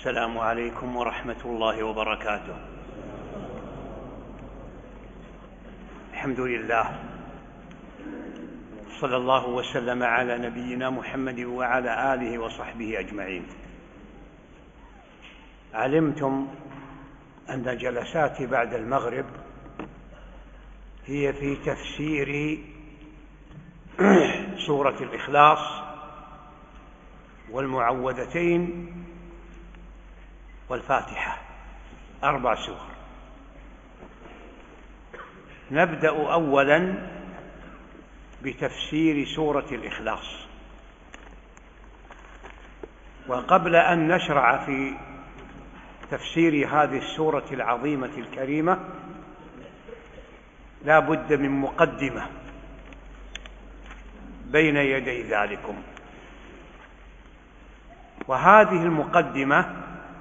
السلام عليكم ورحمة الله وبركاته. الحمد لله، صلى الله وسلم على نبينا محمد وعلى آله وصحبه أجمعين. علمتم أن جلساتي بعد المغرب هي في تفسير سورة الإخلاص والمعوذتين والفاتحة، 4 سور. نبدأ أولا بتفسير سورة الإخلاص. وقبل أن نشرع في تفسير هذه السورة العظيمة الكريمة لا بد من مقدمة بين يدي ذلكم، وهذه المقدمة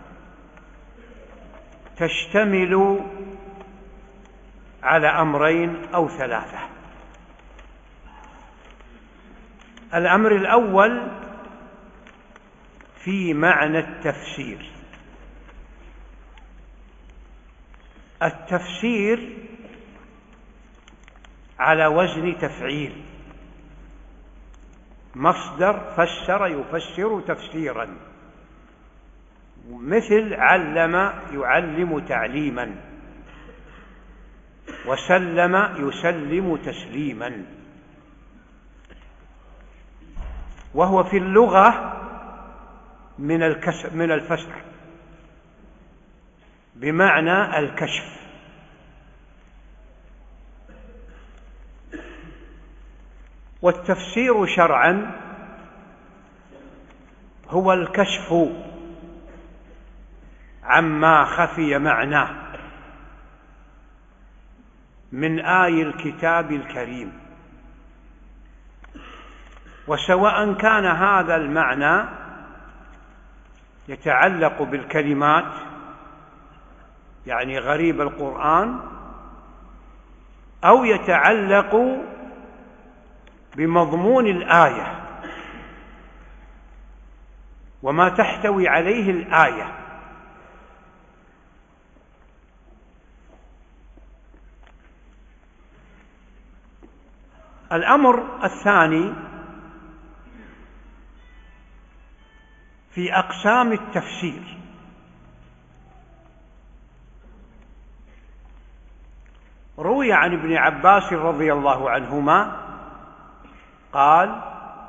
تشتمل على أمرين أو 3. الأمر الأول في معنى التفسير. التفسير على وزن تفعيل، مصدر فسر يفسر تفسيرا، مثل علم يعلم تعليما، وسلم يسلم تسليما. وهو في اللغة من الفسر بمعنى الكشف. والتفسير شرعا هو الكشف عما خفي معناه من آي الكتاب الكريم، وسواء كان هذا المعنى يتعلق بالكلمات، يعني غريب القرآن، أو يتعلق بمضمون الآية وما تحتوي عليه الآية. الأمر الثاني في أقسام التفسير. روي عن ابن عباس رضي الله عنهما قال: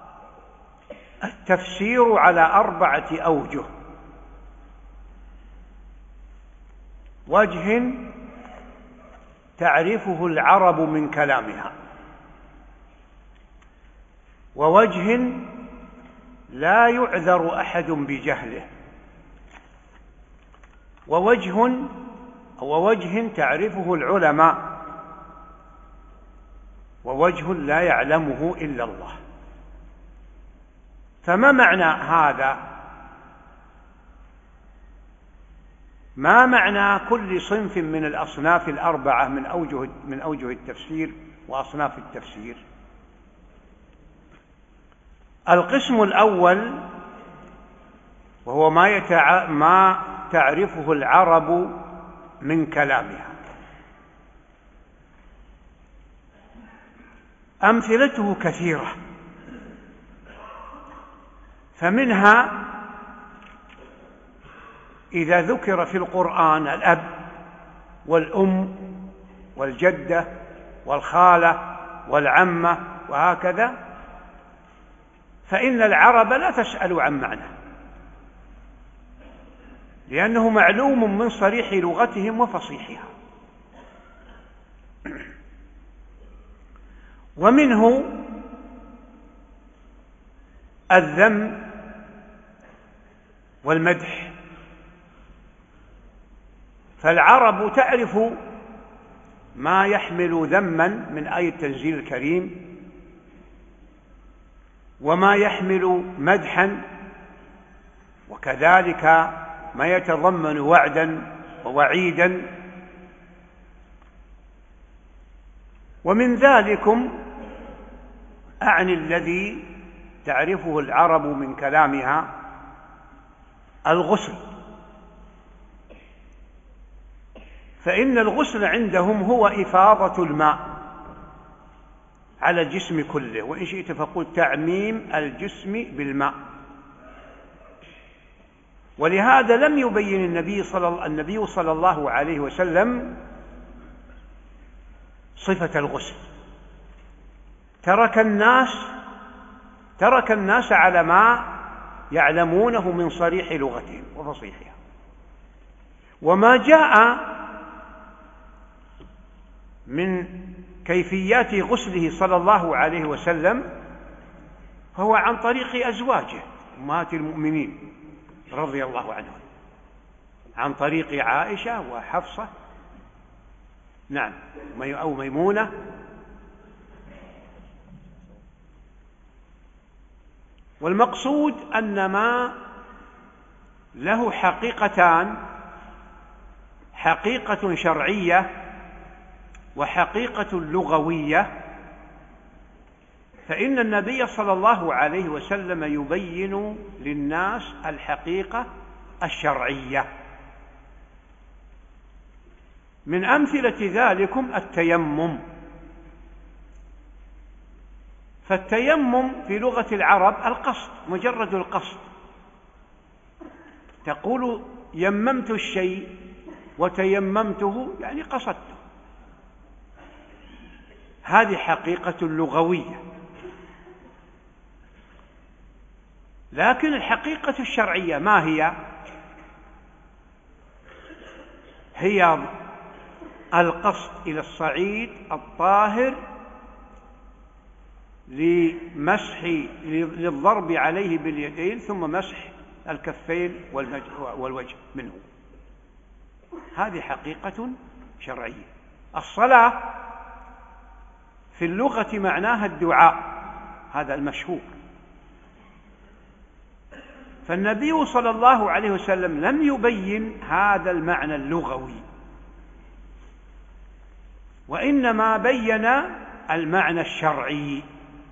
التفسير على 4 أوجه: وجه تعرفه العرب من كلامها، ووجه لا يعذر أحد بجهله، ووجه تعرفه العلماء، ووجه لا يعلمه إلا الله. فما معنى هذا؟ ما معنى كل صنف من الأصناف 4 من أوجه التفسير وأصناف التفسير؟ القسم الأول وهو ما تعرفه العرب من كلامها. أمثلته كثيرة، فمنها إذا ذكر في القرآن الأب والأم والجدة والخالة والعمة وهكذا، فإن العرب لا تسأل عن معنى، لأنه معلوم من صريح لغتهم وفصيحها. ومنه الذم والمدح، فالعرب تعرف ما يحمل ذما من آية التنزيل الكريم، وما يحمل مدحا، وكذلك ما يتضمن وعدا ووعيدا. ومن ذلكم أعني الذي تعرفه العرب من كلامها الغسل فإن الغسل عندهم هو إفاضة الماء على الجسم كله، وإن شئت فقل تعميم الجسم بالماء. ولهذا لم يبين النبي صلى الله عليه وسلم صفة الغسل، ترك الناس على ما يعلمونه من صريح لغتهم وفصيحها. وما جاء من كيفيات غسله صلى الله عليه وسلم فهو عن طريق أزواجه أمهات المؤمنين رضي الله عنهم، عن طريق عائشة وحفصة، نعم، أو ميمونة. والمقصود أن ما له حقيقتان، حقيقة شرعية وحقيقة لغوية، فإن النبي صلى الله عليه وسلم يبين للناس الحقيقة الشرعية. من أمثلة ذلكم التيمم. فالتيمم في لغة العرب القصد، مجرد القصد، تقول يممت الشيء وتيممته يعني قصدته، هذه حقيقة لغوية. لكن الحقيقة الشرعية ما هي؟ هي القصد إلى الصعيد الطاهر للضرب عليه باليدين، ثم مسح الكفين والوجه منه، هذه حقيقة شرعية. الصلاة في اللغة معناها الدعاء، هذا المشهور. فالنبي صلى الله عليه وسلم لم يبين هذا المعنى اللغوي، وإنما بين المعنى الشرعي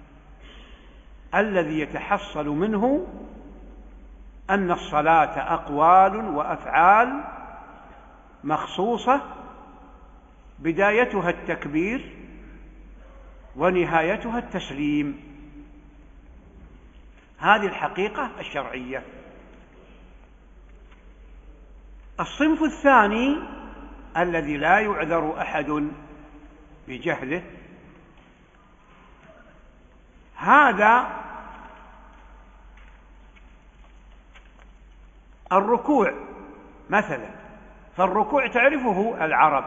الذي يتحصل منه أن الصلاة أقوال وأفعال مخصوصة، بدايتها التكبير ونهايتها التسليم، هذه الحقيقة الشرعية. الصنف الثاني الذي لا يعذر أحد بجهله، هذا الركوع مثلا. فالركوع تعرفه العرب،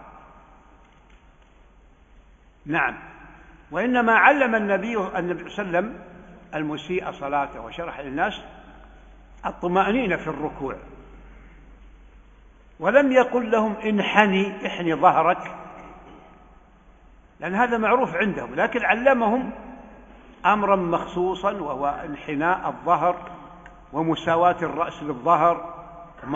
نعم، وإنما علم النبي صلى الله عليه وسلم المسيء صلاته وشرح للناس الطمأنينة في الركوع، ولم يقل لهم احني ظهرك، لأن هذا معروف عندهم، لكن علمهم أمرا مخصوصا وهو انحناء الظهر ومساواة الرأس بالظهر،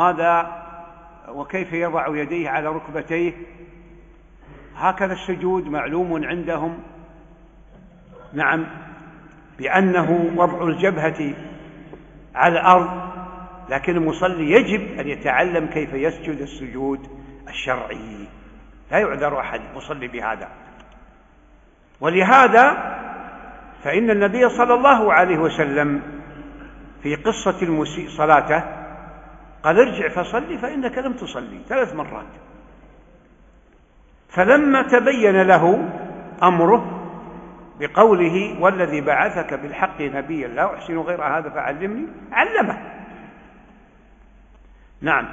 وكيف يضع يديه على ركبتيه. هكذا السجود معلوم عندهم، نعم، بأنه وضع الجبهة على الأرض، لكن المصلي يجب أن يتعلم كيف يسجد السجود الشرعي، لا يعذر أحد مصلي بهذا. ولهذا فإن النبي صلى الله عليه وسلم في قصة المسيء صلاته قال ارجع فصلي فإنك لم تصلي 3 مرات. فلما تبين له أمره بقوله والذي بعثك بالحق نبيا لا أحسن غير هذا فعلمني، علمه، نعم.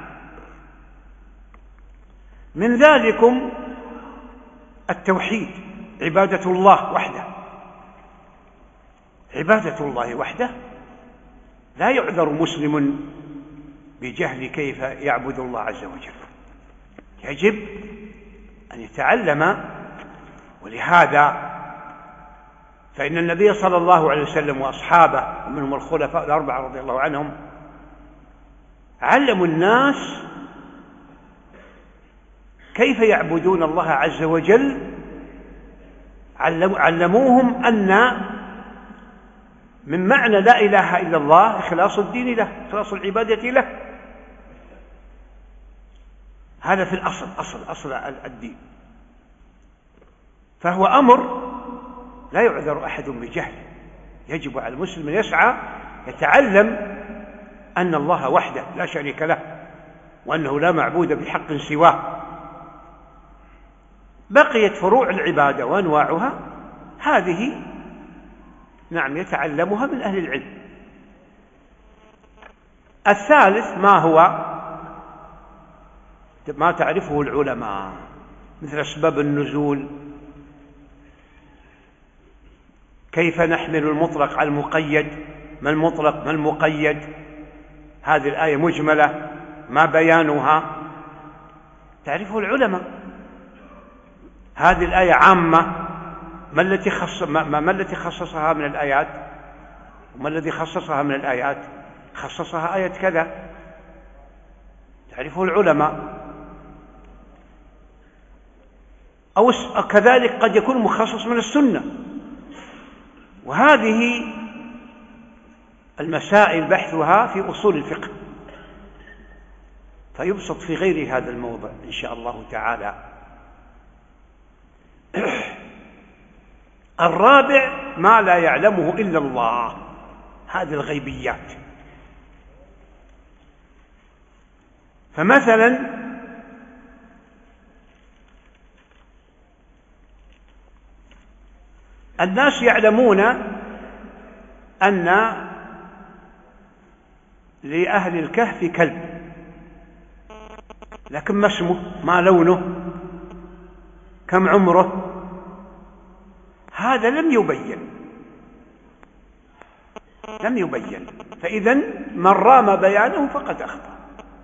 من ذلكم التوحيد، عبادة الله وحده، عبادة الله وحده لا يعذر مسلم بجهل كيف يعبد الله عز وجل، يجب أن يتعلم. ولهذا فإن النبي صلى الله عليه وسلم وأصحابه ومنهم الخلفاء الأربعة رضي الله عنهم علموا الناس كيف يعبدون الله عز وجل، علموهم أن من معنى لا إله إلا الله إخلاص الدين له، إخلاص العبادة له. هذا في الأصل، أصل الدين. فهو أمر لا يعذر أحد بجهله، يجب على المسلم أن يسعى يتعلم أن الله وحده لا شريك له، وأنه لا معبود بحق سواه. بقيت فروع العبادة وأنواعها، هذه نعم يتعلمها من أهل العلم. الثالث ما هو ما تعرفه العلماء، مثل أسباب النزول، كيف نحمل المطلق على المقيد، ما المطلق ما المقيد، هذه الآية مجملة ما بيانها، تعرفه العلماء. هذه الآية عامة، ما التي خصصها من الآيات، وما الذي خصصها من الآيات، خصصها آية كذا، تعرفه العلماء. أو كذلك قد يكون مخصص من السنة، وهذه المسائل بحثها في أصول الفقه، فيبسط في غير هذا الموضع إن شاء الله تعالى. الرابع ما لا يعلمه إلا الله، هذه الغيبيات. فمثلا الناس يعلمون أن لأهل الكهف كلب، لكن ما اسمه، ما لونه، كم عمره، هذا لم يبين. فإذا من رام بيانه فقد أخطأ.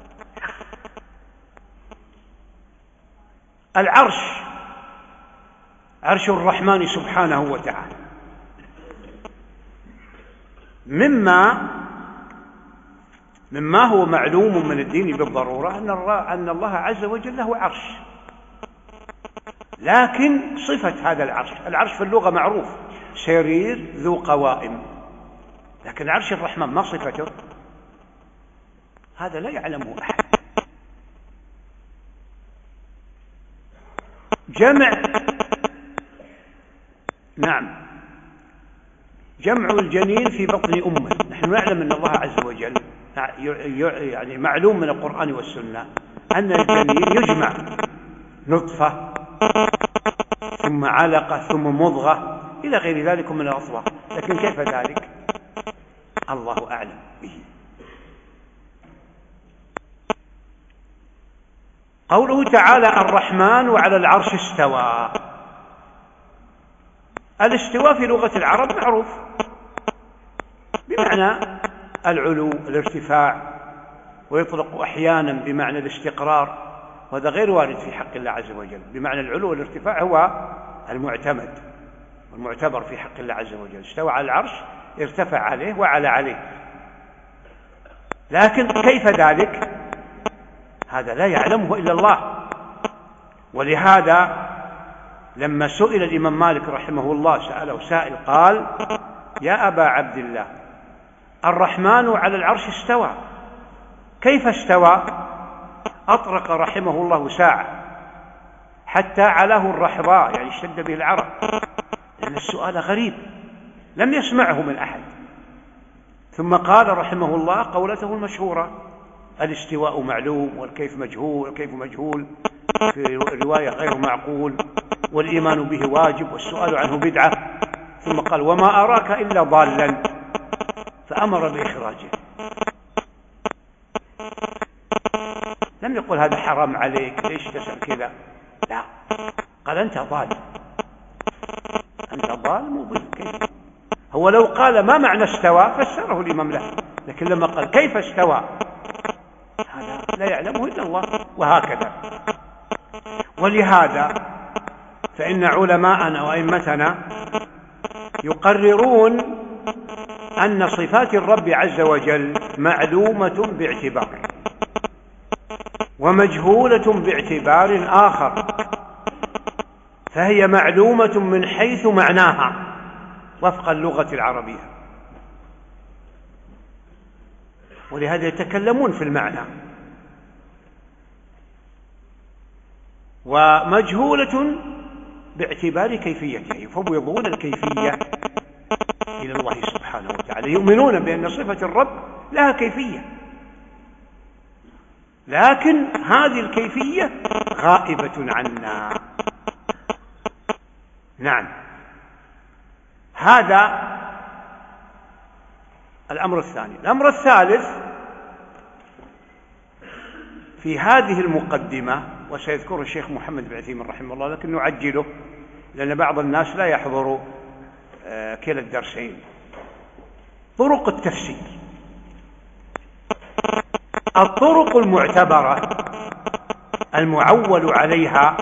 العرش، عرش الرحمن سبحانه وتعالى، مما هو معلوم من الدين بالضرورة أن الله عز وجل له عرش، لكن صفة هذا العرش في اللغة معروف، سرير ذو قوائم، لكن عرش الرحمن ما صفته، هذا لا يعلمه أحد. جمع الجنين في بطن أمه، نحن نعلم أن الله عز وجل يعني معلوم من القرآن والسنة أن الجنين يجمع نطفة ثم علقة ثم مضغة إلى غير ذلك من الأطوار، لكن كيف ذلك؟ الله أعلم به. قوله تعالى الرحمن وعلى العرش استوى، الاستواء في لغة العرب معروف بمعنى العلو، الارتفاع، ويطلق أحيانا بمعنى الاستقرار، وهذا غير وارد في حق الله عز وجل. بمعنى العلو والارتفاع هو المعتمد والمعتبر في حق الله عز وجل. استوى على العرش، ارتفع عليه وعلى عليه، لكن كيف ذلك؟ هذا لا يعلمه إلا الله. ولهذا لما سئل الإمام مالك رحمه الله، سأله سائل قال يا أبا عبد الله الرحمن على العرش استوى، كيف استوى؟ أطرق رحمه الله ساعة حتى علاه الرحضاء، يعني اشتد به العرق، لأن السؤال غريب لم يسمعه من أحد. ثم قال رحمه الله قولته المشهورة الاستواء معلوم والكيف مجهول، في رواية غير معقول، والإيمان به واجب والسؤال عنه بدعة. ثم قال وما أراك إلا ضالا، فأمر بإخراجه. لم يقل هذا حرام عليك، ليش تسأل كذا، لا، قال أنت ضال مضل. كيف؟ هو لو قال ما معنى استوى فسره الإمام له، لكن لما قال كيف استوى هذا لا يعلمه إلا الله. وهكذا. ولهذا فإن علماءنا وأئمتنا يقررون أن صفات الرب عز وجل معلومة باعتبار ومجهولة باعتبار آخر، فهي معلومة من حيث معناها وفق اللغة العربية، ولهذا يتكلمون في المعنى. ومجهولة باعتبار كيفيتها، يفوضون الكيفية إلى الله سبحانه وتعالى، يؤمنون بأن صفة الرب لها كيفية، لكن هذه الكيفية غائبة عنا. نعم، هذا الأمر الثاني. الأمر الثالث في هذه المقدمة، وسيذكره الشيخ محمد بن عثيمين رحمه الله، لكن نعجله لأن بعض الناس لا يحضر كلا الدرسين. طرق التفسير. الطرق المعتبرة المعول عليها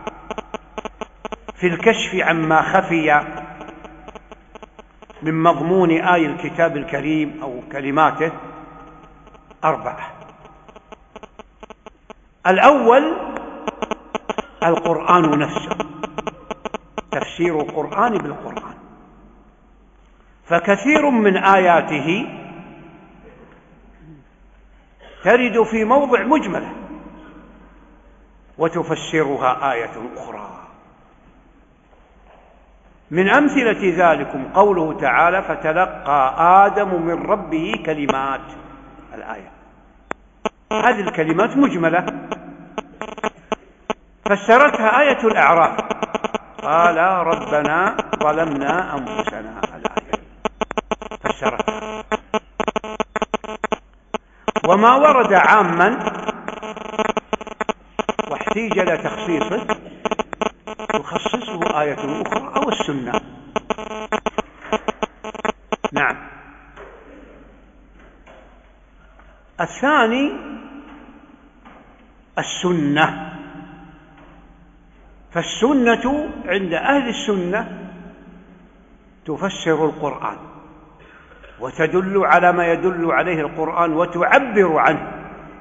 في الكشف عما خفي من مضمون آي الكتاب الكريم أو كلماته 4. الأول القرآن نفسه، تفسير القرآن بالقرآن، فكثير من آياته ترد في موضع مجملة وتفسرها آية أخرى. من أمثلة ذلكم قوله تعالى: فتلقى آدم من ربه كلمات، الآية هذه الكلمات مجملة، فسرتها آية الأعراف: قال ربنا ظلمنا أنفسنا، الآية فسرتها. وما ورد عاما واحتيج إلى تخصيصه تخصصه آية أخرى أو السنة. نعم. الثاني السنة، فالسنة عند أهل السنة تفسر القرآن وتدل على ما يدل عليه القرآن وتعبر عنه،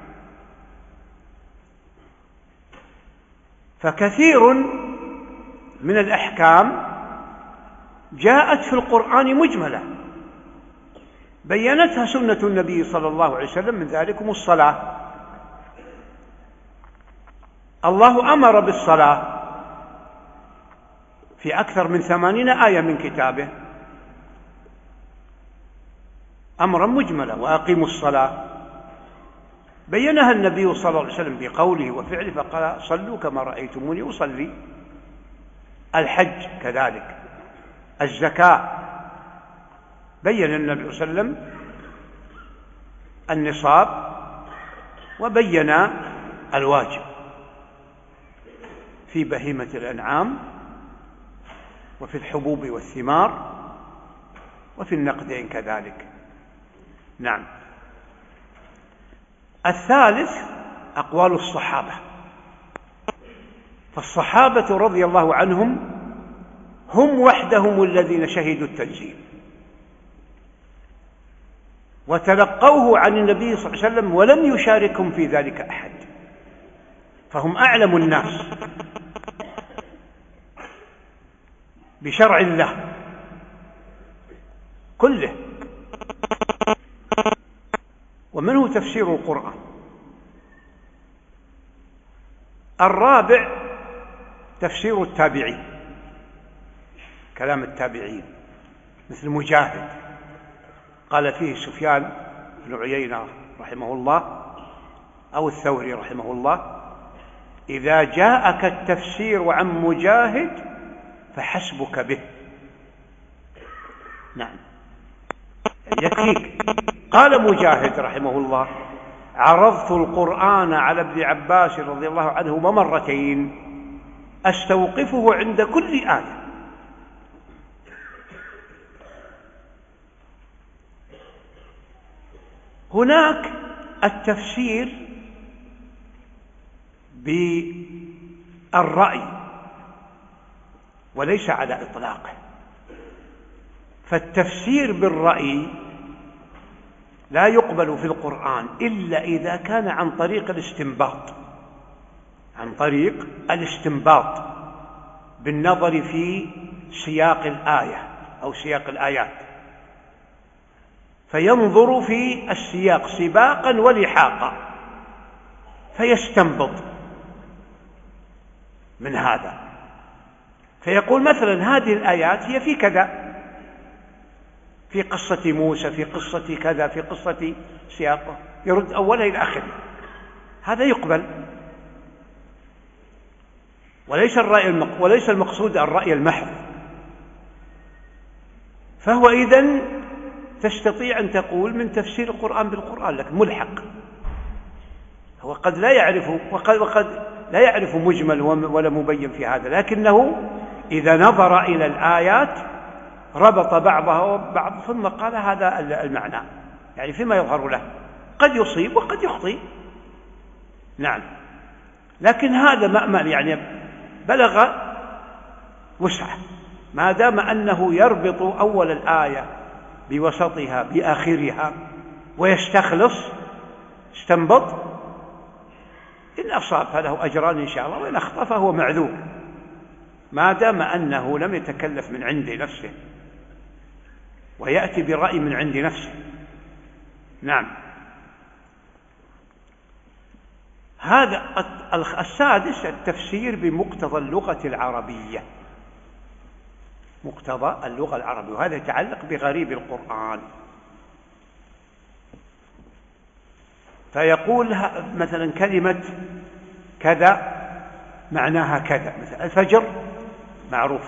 فكثير من الأحكام جاءت في القرآن مجملة بيّنتها سنة النبي صلى الله عليه وسلم، من ذلكم الصلاة. الله أمر بالصلاة في أكثر من 80 آية من كتابه أمرا مجملا: وأقيموا الصلاة، بيّنها النبي صلى الله عليه وسلم بقوله وفعله فقال: صلوا كما رأيتموني أصلي. الحج كذلك، الزكاة بيّن النبي صلى الله عليه وسلم النصاب وبيّن الواجب في بهيمة الأنعام وفي الحبوب والثمار وفي النقدين كذلك. نعم. الثالث أقوال الصحابة، فالصحابة رضي الله عنهم هم وحدهم الذين شهدوا التنزيل وتلقوه عن النبي صلى الله عليه وسلم ولم يشاركهم في ذلك أحد، فهم أعلم الناس بشرع الله كله، ومنه تفسير القرآن. الرابع تفسير التابعين، كلام التابعين مثل مجاهد قال فيه سفيان بن عيينة رحمه الله أو الثوري رحمه الله: إذا جاءك التفسير عن مجاهد فحسبك به. نعم، يكفيك. قال مجاهد رحمه الله: عرضت القرآن على ابن عباس رضي الله عنهما مرتين أستوقفه عند كل آية. هناك التفسير بالرأي وليس على إطلاقه، فالتفسير بالرأي لا يقبل في القرآن إلا إذا كان عن طريق الاستنباط، عن طريق الاستنباط بالنظر في سياق الآية أو سياق الآيات، فينظر في السياق سباقا ولحاقا فيستنبط. من هذا، فيقول مثلا هذه الآيات هي في كذا، في قصة موسى، في قصة كذا، في قصة سياقه، يرد أولها إلى آخره. هذا يقبل، وليس المقصود الرأي المحض. فهو إذن تستطيع أن تقول من تفسير القرآن بالقرآن، لكن ملحق، هو قد لا يعرف، وقد لا يعرف مجمل ولا مبين في هذا، لكنه إذا نظر إلى الآيات ربط بعضها وبعض ثم قال هذا المعنى، يعني فيما يظهر له قد يصيب وقد يخطئ. نعم، لكن هذا مأمل، يعني بلغ وسعه، ما دام أنه يربط أول الآية بوسطها بآخرها ويستخلص، استنبط، إن أصاب فله أجران إن شاء الله، وإن أخطأ فهو معذور، ما دام أنه لم يتكلف من عند نفسه ويأتي برأي من عند نفسه. نعم. هذا السادس التفسير بمقتضى اللغة العربية، مقتضى اللغة العربية، وهذا يتعلق بغريب القرآن. فيقول مثلا كلمة كذا معناها كذا، مثلا الفجر معروف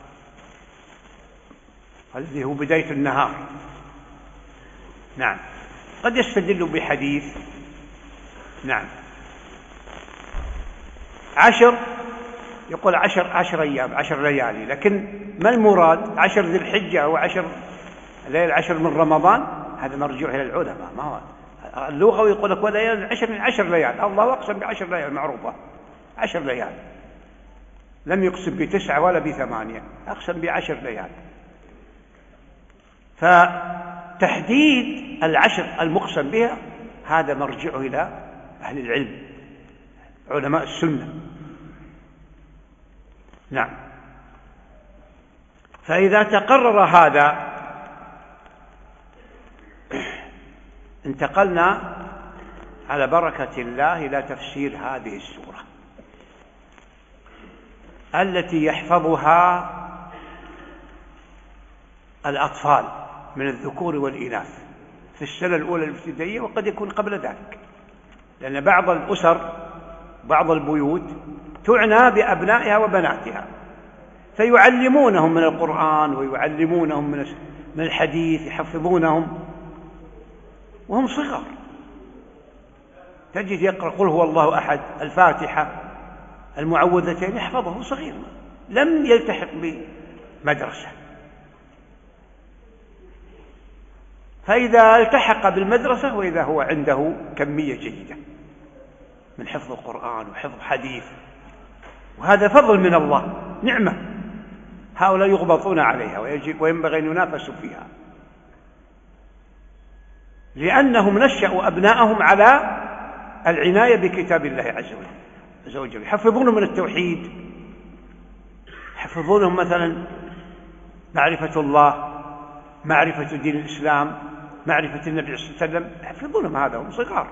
الذي هو بداية النهار. نعم، قد يستدل بحديث. نعم. 10 يقول 10 أيام 10 ليالي، لكن ما المراد 10 ذي الحجة أو 10 ليالي 10 من رمضان؟ هذا مرجوع إلى العلماء، ما هو اللغة يقول لك وليالي 10 من 10 ليالي، الله أقسم ب10 ليالي معروفة، 10 ليالي، لم يقسم ب9 ولا ب8، أقسم ب10 ليالي. فتحديد ال10 المقسم بها هذا مرجعه إلى أهل العلم، علماء السنة. نعم. فإذا تقرر هذا انتقلنا على بركة الله إلى تفسير هذه السورة التي يحفظها الأطفال من الذكور والإناث في السنة الأولى الابتدائية، وقد يكون قبل ذلك، لأن بعض الأسر بعض البيوت تعنى بأبنائها وبناتها، فيعلمونهم من القرآن ويعلمونهم من الحديث، يحفظونهم وهم صغار. تجد يقرأ قل هو الله أحد، الفاتحة، المعوذتين، يحفظه صغير لم يلتحق بمدرسة. فإذا التحق بالمدرسة وإذا هو عنده كمية جيدة من حفظ القرآن وحفظ حديث، وهذا فضل من الله، نعمة هؤلاء يغبطون عليها وينبغي أن ينافسوا فيها، لأنهم نشأوا أبناءهم على العناية بكتاب الله عز وجل، يحفظونهم من التوحيد، يحفظونهم مثلا معرفة الله، معرفة دين الإسلام، معرفة النبي صلى الله عليه وسلم، يحفظونهم هذا هم صغار.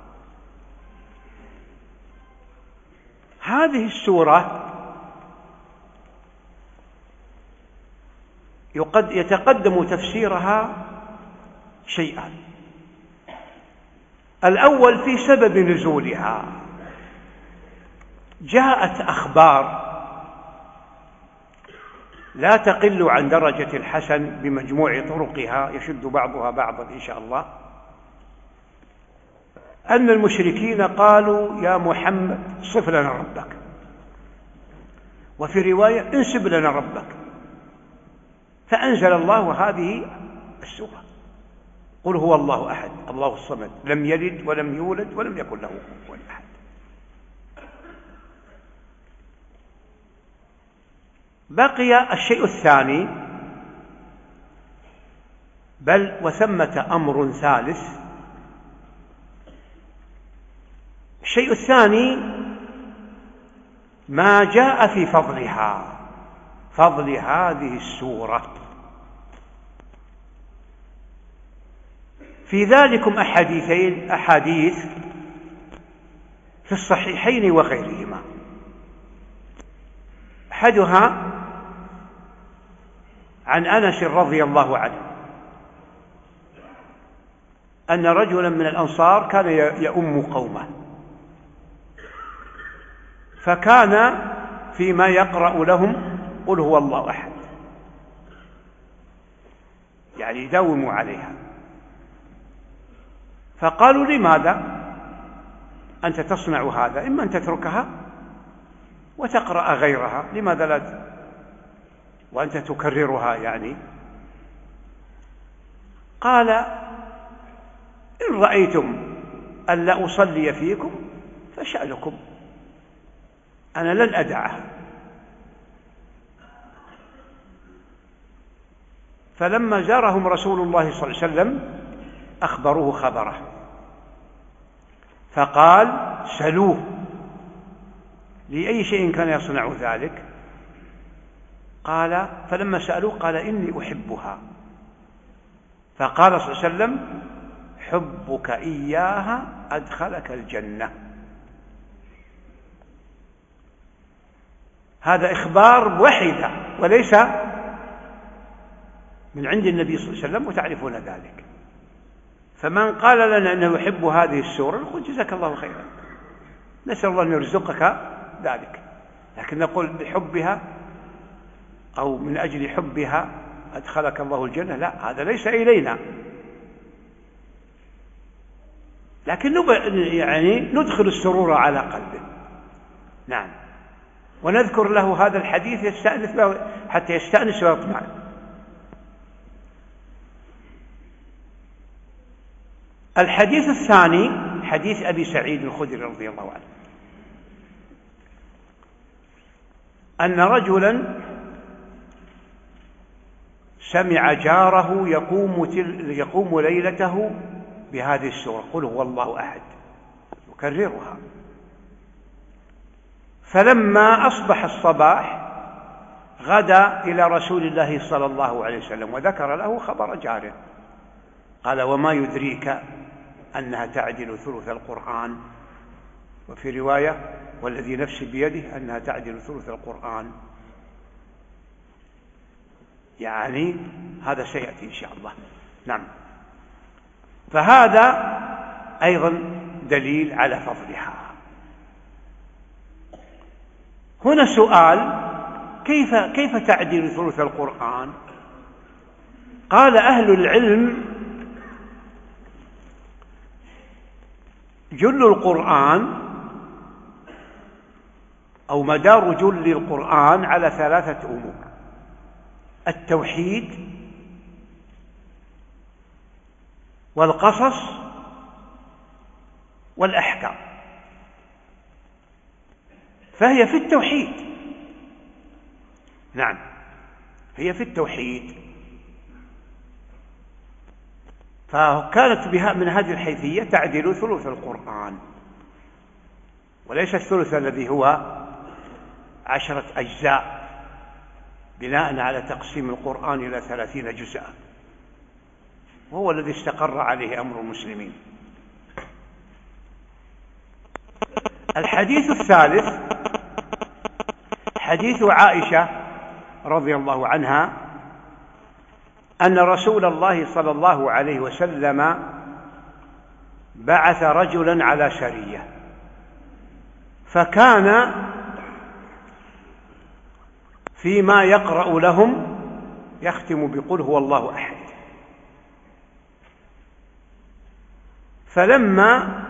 هذه السورة يتقدم تفسيرها شيئان. الأول في سبب نزولها، جاءت أخبار لا تقل عن درجة الحسن بمجموع طرقها يشد بعضها بعضا إن شاء الله، أن المشركين قالوا يا محمد صف لنا ربك، وفي رواية انسب لنا ربك، فأنزل الله هذه السورة قل هو الله أحد الله الصمد لم يلد ولم يولد ولم يكن له كفوا أحد. بقي الشيء الثاني، بل وثمة أمر ثالث. الشيء الثاني ما جاء في فضلها، فضل هذه السورة، في ذلكم أحاديث في الصحيحين وغيرهما. أحدها عن أنس رضي الله عنه أن رجلا من الأنصار كان يؤم قومه، فكان فيما يقرأ لهم قل هو الله أحد، يعني يداوموا عليها. فقالوا لماذا أنت تصنع هذا؟ إما أن تتركها وتقرأ غيرها، لماذا لا وأنت تكررها يعني؟ قال إن رأيتم أن لا أصلي فيكم فشأنكم، أنا لن أدعها. فلما زارهم رسول الله صلى الله عليه وسلم أخبروه خبره، فقال سلوه لأي شيء كان يصنع ذلك. قال فلما سألوه قال إني أحبها. فقال صلى الله عليه وسلم حبك إياها أدخلك الجنة. هذا إخبار وحده وليس من عند النبي صلى الله عليه وسلم، وتعرفون ذلك. فمن قال لنا أنه يحب هذه السورة نقول جزاك الله خيرا، نسأل الله أن يرزقك ذلك، لكن نقول بحبها أو من أجل حبها أدخلك الله الجنة، لا، هذا ليس إلينا، لكن يعني ندخل السرور على قلبه. نعم، ونذكر له هذا الحديث يستأنس به حتى يستأنس ويطمئن. الحديث الثاني حديث أبي سعيد الخدري رضي الله عنه أن رجلا سمع جاره يقوم ليلته بهذه السورة قل هو الله أحد يكررها، فلما أصبح الصباح غدا إلى رسول الله صلى الله عليه وسلم وذكر له خبر جاره، قال وما يدريك أنها تعدل ثلث القرآن، وفي رواية والذي نفسي بيده أنها تعدل ثلث القرآن، يعني هذا سيأتي إن شاء الله. نعم، فهذا أيضا دليل على فضلها. هنا سؤال، كيف تعدل ثلث القرآن؟ قال أهل العلم جل القرآن أو مدار جل القرآن على ثلاثة أمور: التوحيد والقصص والأحكام، فهي في التوحيد. نعم، هي في التوحيد، فكانت بها من هذه الحيثية تعدل ثلث القرآن، وليس الثلث الذي هو 10 أجزاء بناء على تقسيم القرآن إلى 30 جزءا، وهو الذي استقر عليه أمر المسلمين. الحديث الثالث حديث عائشة رضي الله عنها أن رسول الله صلى الله عليه وسلم بعث رجلا على سرية، فكان فيما يقرأ لهم يختم بقل هو الله أحد، فلما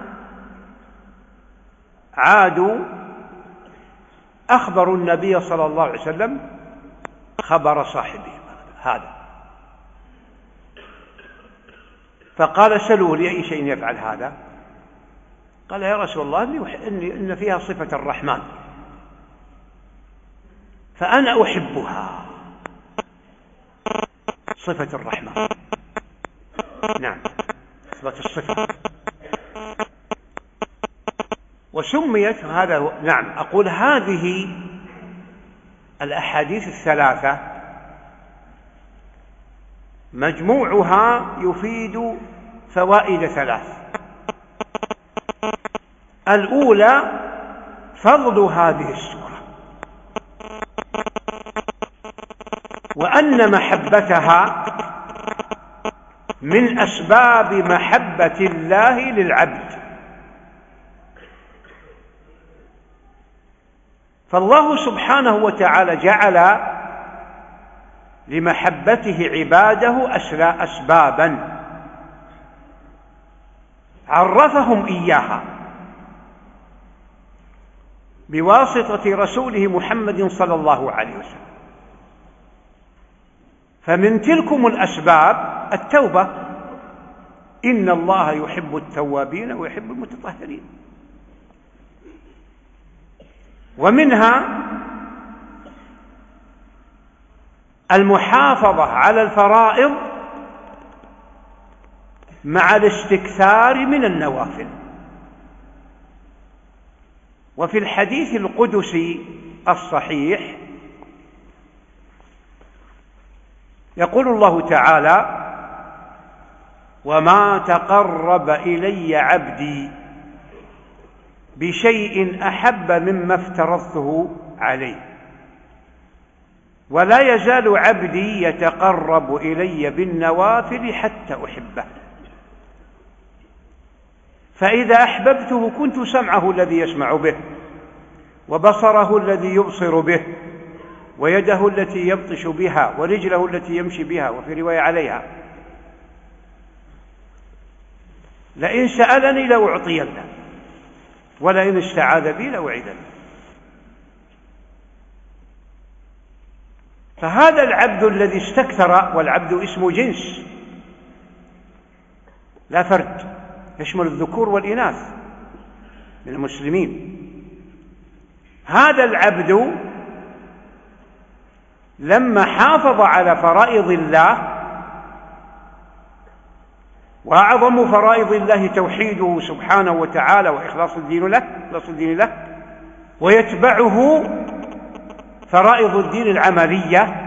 عادوا أخبروا النبي صلى الله عليه وسلم خبر صاحبهم هذا، فقال سلوه لأي شيء يفعل هذا؟ قال يا رسول الله إن فيها صفة الرحمن فأنا أحبها، صفة الرحمن. نعم، إثبات الصفة، وسميت هذا. نعم، أقول هذه الأحاديث الثلاثة مجموعها يفيد فوائد ثلاث: الأولى فضل هذه السورة، وأن محبتها من أسباب محبة الله للعبد. فالله سبحانه وتعالى جعل لمحبته عباده أسبابا عرفهم إياها بواسطة رسوله محمد صلى الله عليه وسلم. فمن تلكم الأسباب التوبة، إن الله يحب التوابين ويحب المتطهرين. ومنها المحافظة على الفرائض مع الاستكثار من النوافل. وفي الحديث القدسي الصحيح يقول الله تعالى: وما تقرب إلي عبدي بشيء أحب مما افترضته عليه، ولا يزال عبدي يتقرب إلي بالنوافل حتى أحبه، فإذا أحببته كنت سمعه الذي يسمع به، وبصره الذي يبصر به، ويده التي يبطش بها، ورجله التي يمشي بها، وفي رواية عليها. لئن سألني لأعطينه، ولئن استعاذ بي لأعيذنه. فهذا العبد الذي استكثر، والعبد اسم جنس لا فرد، يشمل الذكور والإناث من المسلمين. هذا العبد لما حافظ على فرائض الله، وأعظم فرائض الله توحيده سبحانه وتعالى وإخلاص الدين له، ويتبعه فرائض الدين العملية،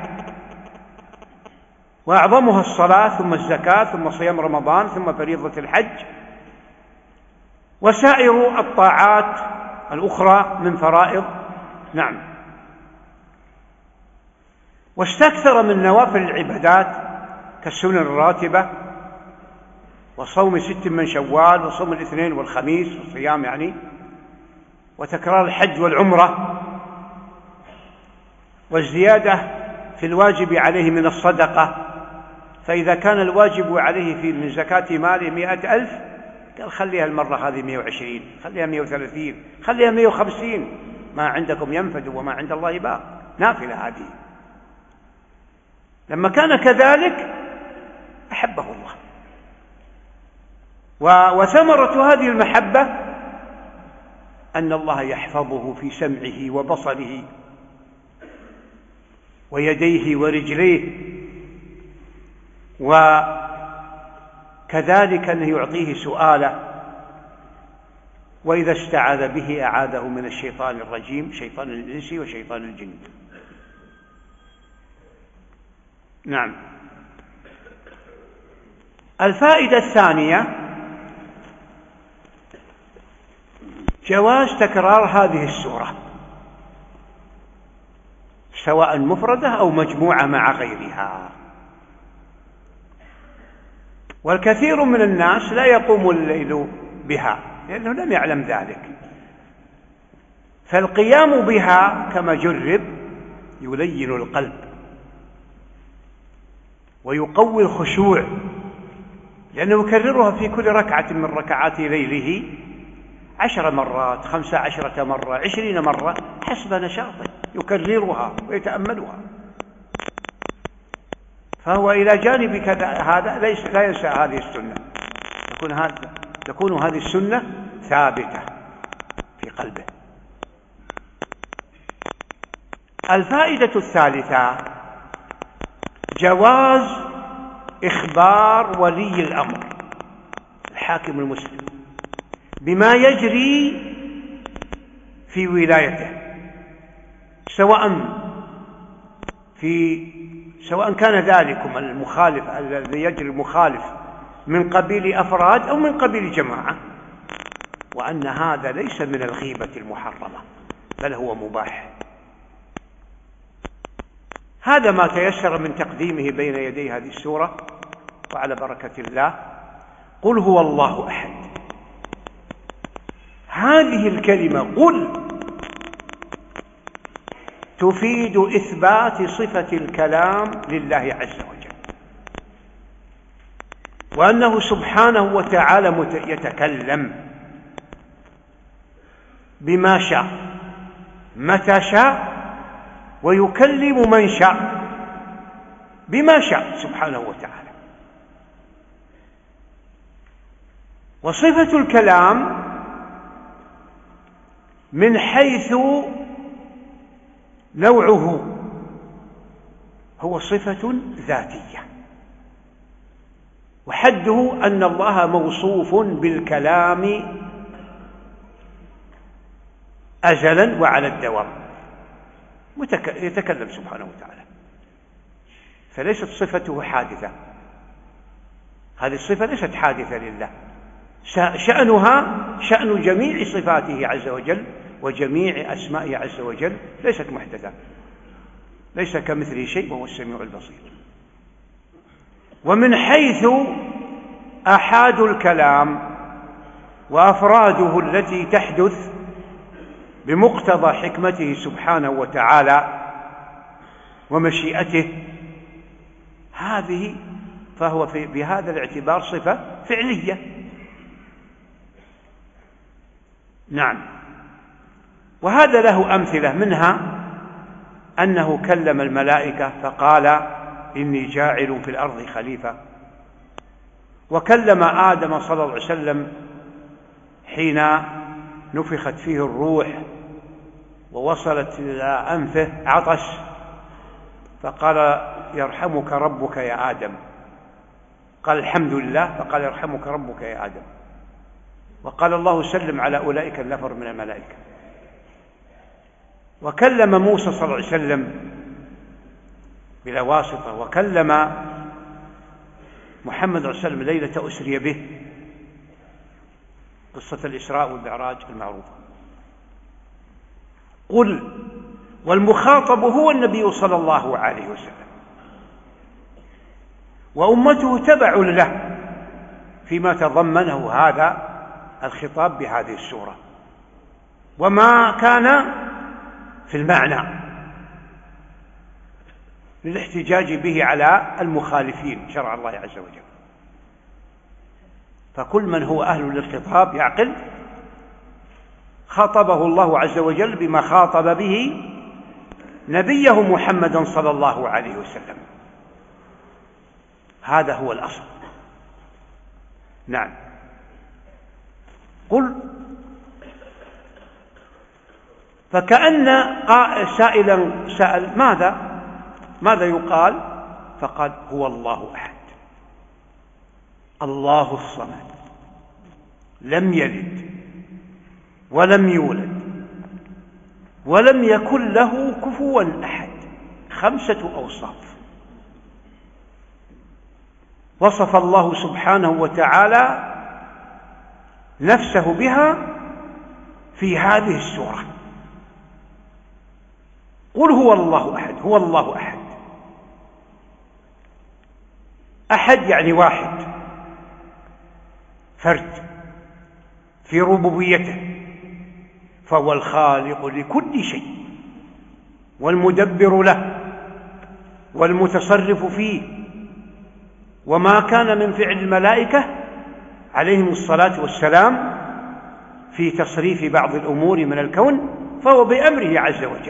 وأعظمها الصلاة، ثم الزكاة، ثم صيام رمضان، ثم فريضة الحج، وسائر الطاعات الأخرى من فرائض. نعم. واستكثر من نوافل العبادات كالسنن الراتبة، وصوم 6 من شوال، وصوم الاثنين والخميس، والصيام وتكرار الحج والعمرة، والزيادة في الواجب عليه من الصدقة. فإذا كان الواجب عليه من زكاة ماله 100,000، قال خليها المرة هذه 120، خليها 130، خليها 150، ما عندكم ينفد وما عند الله باق، نافلة هذه. لما كان كذلك أحبه الله. وثمرة هذه المحبة أن الله يحفظه في سمعه وبصره ويديه ورجليه، وكذلك أنه يعطيه سؤاله، وإذا استعاذ به أعاذه من الشيطان الرجيم، شيطان الإنس وشيطان الجن. نعم. الفائدة الثانية جواز تكرار هذه السورة سواء مفردة أو مجموعة مع غيرها. والكثير من الناس لا يقوم الليل بها لأنه لم يعلم ذلك، فالقيام بها كما جرب يلين القلب ويقوي الخشوع، لأنه يكررها في كل ركعة من ركعات ليله 10 مرات، 15 مرة، 20 مرة، حسب نشاطه يكررها ويتأملها. فهو إلى جانب هذا لا ينسى هذه السنة، تكون هذه السنة ثابتة في قلبه. الفائدة الثالثة جواز إخبار ولي الأمر الحاكم المسلم بما يجري في ولايته، سواء كان ذلك المخالف الذي يجري المخالف من قبيل أفراد أو من قبيل جماعة، وأن هذا ليس من الغيبة المحرمة بل هو مباح. هذا ما تيسر من تقديمه بين يدي هذه السورة، وعلى بركة الله. قل هو الله أحد. هذه الكلمة قل تفيد إثبات صفة الكلام لله عز وجل، وأنه سبحانه وتعالى يتكلم بما شاء متى شاء، ويكلم من شاء بما شاء سبحانه وتعالى. وصفة الكلام من حيث نوعه هو صفة ذاتية، وحده أن الله موصوف بالكلام أزلا وعلى الدوام، يتكلم سبحانه وتعالى، فليست صفته حادثة. هذه الصفة ليست حادثة لله، شأنها شأن جميع صفاته عز وجل وجميع أسمائه عز وجل، ليست محدثة، ليس كمثله شيء وهو السميع البصير. ومن حيث آحاد الكلام وأفراده التي تحدث بمقتضى حكمته سبحانه وتعالى ومشيئته، هذه فهو بهذا الاعتبار صفة فعلية. نعم. وهذا له أمثلة، منها أنه كلم الملائكة فقال إني جاعل في الأرض خليفة، وكلم آدم صلى الله عليه وسلم حين نفخت فيه الروح ووصلت إلى أنفه عطش، فقال يرحمك ربك يا آدم، قال الحمد لله، فقال يرحمك ربك يا آدم. وقال الله سلم على أولئك النفر من الملائكة. وكلم موسى صلى الله عليه وسلم بلا واسطة، وكلم محمد صلى الله عليه وسلم ليلة أسري به، قصة الإسراء والمعراج المعروفة. قل، والمخاطب هو النبي صلى الله عليه وسلم، وأمته تبع له فيما تضمنه هذا الخطاب بهذه السورة، وما كان في المعنى للاحتجاج به على المخالفين شرع الله عز وجل. فكل من هو أهل للخطاب يعقل خاطبه الله عز وجل بما خاطب به نبيه محمدا صلى الله عليه وسلم. هذا هو الأصل. نعم. قل، فكأن سائلا سأل ماذا يقال؟ فقال هو الله أحد، الله الصمد، لم يلد ولم يولد ولم يكن له كفوا أحد. 5 أوصاف وصف الله سبحانه وتعالى نفسه بها في هذه السورة. قل هو الله أحد، هو الله أحد. أحد يعني واحد، فرد في ربوبيته، فهو الخالق لكل شيء والمدبر له والمتصرف فيه. وما كان من فعل الملائكة عليهم الصلاة والسلام في تصريف بعض الأمور من الكون فهو بأمره عز وجل.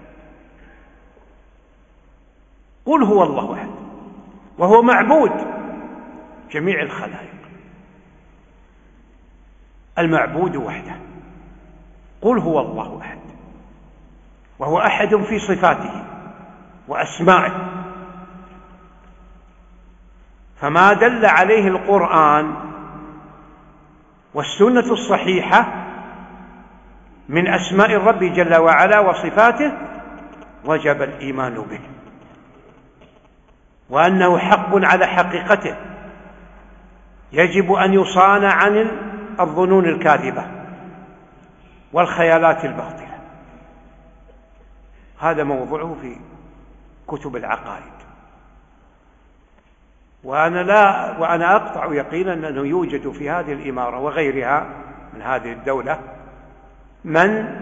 قل هو الله أحد، وهو معبود جميع الخلائق، المعبود وحده. قل هو الله أحد، وهو أحد في صفاته وأسمائه، فما دل عليه القرآن والسنة الصحيحة من أسماء الرب جل وعلا وصفاته وجب الإيمان به، وأنه حق على حقيقته، يجب أن يصان عن الظنون الكاذبة والخيالات الباطلة. هذا موضوعه في كتب العقائد. وأنا أقطع يقينا أنه يوجد في هذه الإمارة وغيرها من هذه الدولة من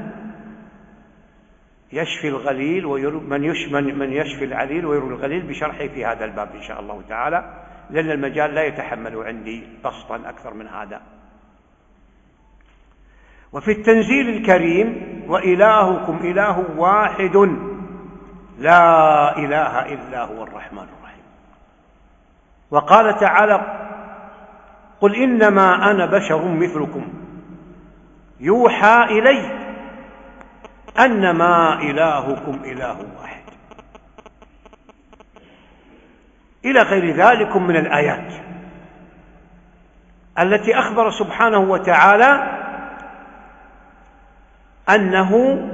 يشفي الغليل من يشفي العليل ويروي الغليل بشرحه في هذا الباب إن شاء الله تعالى، لأن المجال لا يتحمل عندي بسطا أكثر من هذا. وفي التنزيل الكريم: وإلهكم إله واحد لا إله إلا هو الرحمن الرحيم. وقال تعالى: قل إنما أنا بشر مثلكم يوحى إلي أنما إلهكم إله واحد، إلى غير ذلك من الآيات التي أخبر سبحانه وتعالى أنه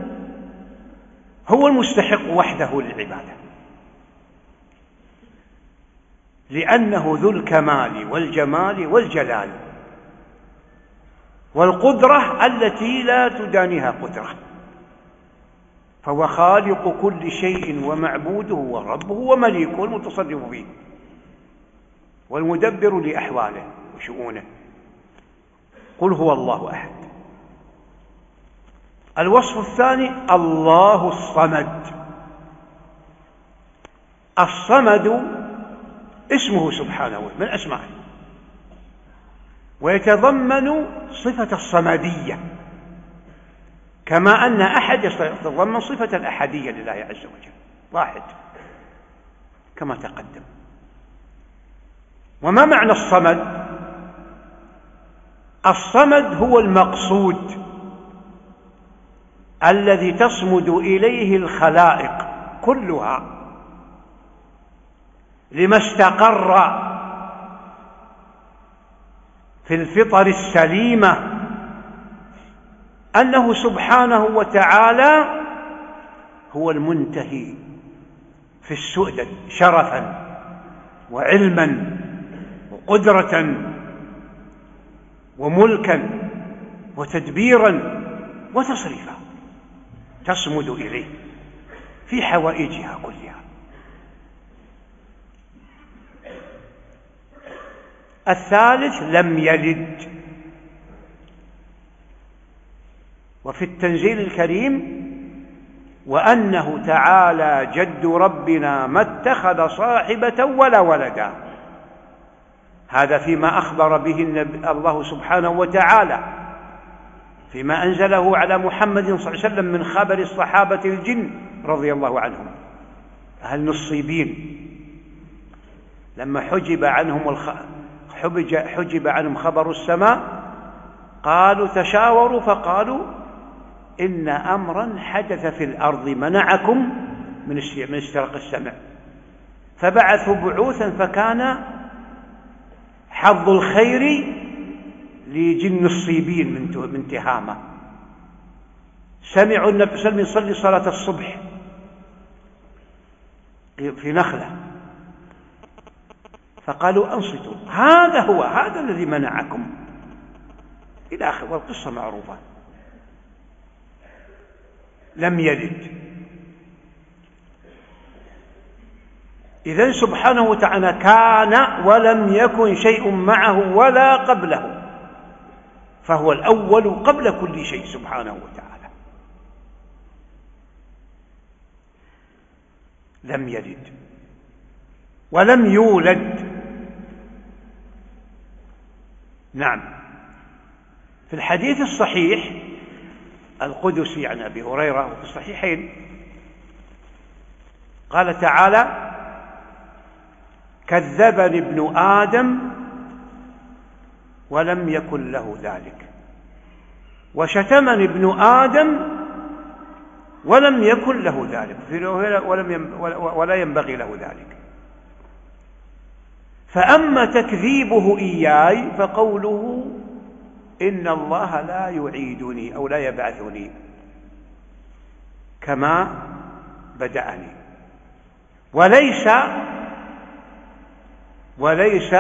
هو المستحق وحده للعبادة، لأنه ذو الكمال والجمال والجلال والقدرة التي لا تدانيها قدرة، فهو خالق كل شيء ومعبوده وربه ومليكه المتصرف فيه والمدبر لأحواله وشؤونه. قل هو الله أحد. الوصف الثاني: الله الصمد. الصمد اسمه سبحانه من أسمائه، ويتضمن صفة الصمدية، كما أن أحد يتضمن صفة الأحدية لله عز وجل، واحد كما تقدم. وما معنى الصمد؟ الصمد هو المقصود الذي تصمد إليه الخلائق كلها لما استقر في الفطر السليمة أنه سبحانه وتعالى هو المنتهي في السؤدد شرفا وعلما وقدرة وملكا وتدبيرا وتصريفا، تصمد إليه في حوائجها كلها. الثالث: لم يلد. وفي التنزيل الكريم: وأنه تعالى جد ربنا ما اتخذ صاحبة ولا ولدا. هذا فيما أخبر به الله سبحانه وتعالى فيما أنزله على محمد صلى الله عليه وسلم من خبر الصحابة الجن رضي الله عنهم، أهل نصيبين، لما حجب عنهم خبر السماء قالوا تشاوروا فقالوا إن أمرا حدث في الأرض منعكم من استراق السمع، فبعثوا بعوثا فكان حظ الخير لجن الصيبين من تهامة. سمعوا النبي صلى الله عليه وسلم يصلي صلاة الصبح في نخلة، فقالوا أنصتوا، هذا الذي منعكم، إلى آخر، والقصة معروفة. لم يلد. إذن سبحانه وتعالى كان ولم يكن شيء معه ولا قبله، فهو الأول قبل كل شيء سبحانه وتعالى. لم يلد ولم يولد. نعم، في الحديث الصحيح القدسي عن أبي هريرة وفي الصحيحين قال تعالى: كذبني ابن آدم ولم يكن له ذلك، وشتمني ابن آدم ولم يكن له ذلك، ولا ينبغي له ذلك. فأما تكذيبه إياي فقوله إن الله لا يعيدني أو لا يبعثني كما بدأني، وليس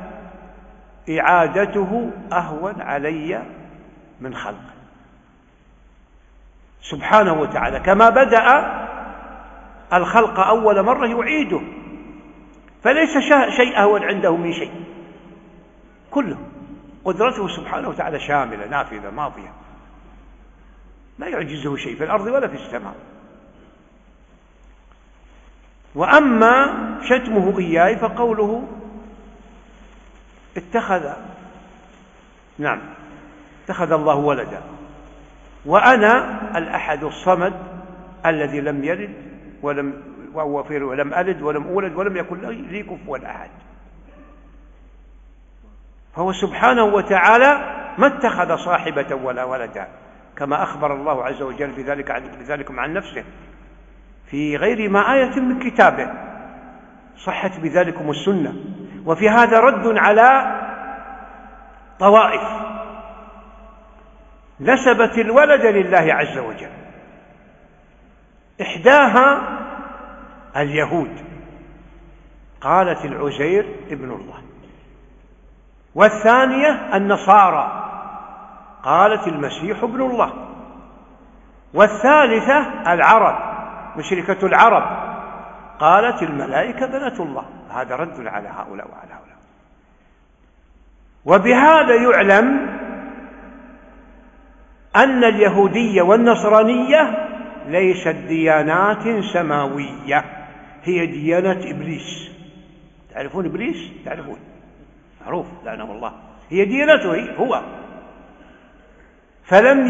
إعادته أهون علي من خلقه سبحانه وتعالى. كما بدأ الخلق أول مرة يعيده، فليس شيء أهون عنده من شيء، كله قدرته سبحانه وتعالى شاملة نافذة ماضية، لا يعجزه شيء في الأرض ولا في السماء. وأما شتمه إياي فقوله اتخذ الله ولدا، وأنا الأحد الصمد الذي لم يلد ولم ألد ولم أولد ولم يكن لي كفوا أحد. فهو سبحانه وتعالى ما اتخذ صاحبة ولا ولدا، كما أخبر الله عز وجل بذلك عن نفسه في غير ما آية من كتابه، صحت بذلكم السنة. وفي هذا رد على طوائف نسبت الولد لله عز وجل، إحداها اليهود قالت العزير ابن الله، والثانية النصارى قالت المسيح ابن الله، والثالثة العرب مشركة العرب قالت الملائكة بنات الله. هذا رد على هؤلاء وعلى هؤلاء. وبهذا يعلم أن اليهودية والنصرانية ليست ديانات سماوية، هي ديانة إبليس. تعرفون إبليس؟ تعرفون، معروف لعنه الله، هي ديانته هو. فلم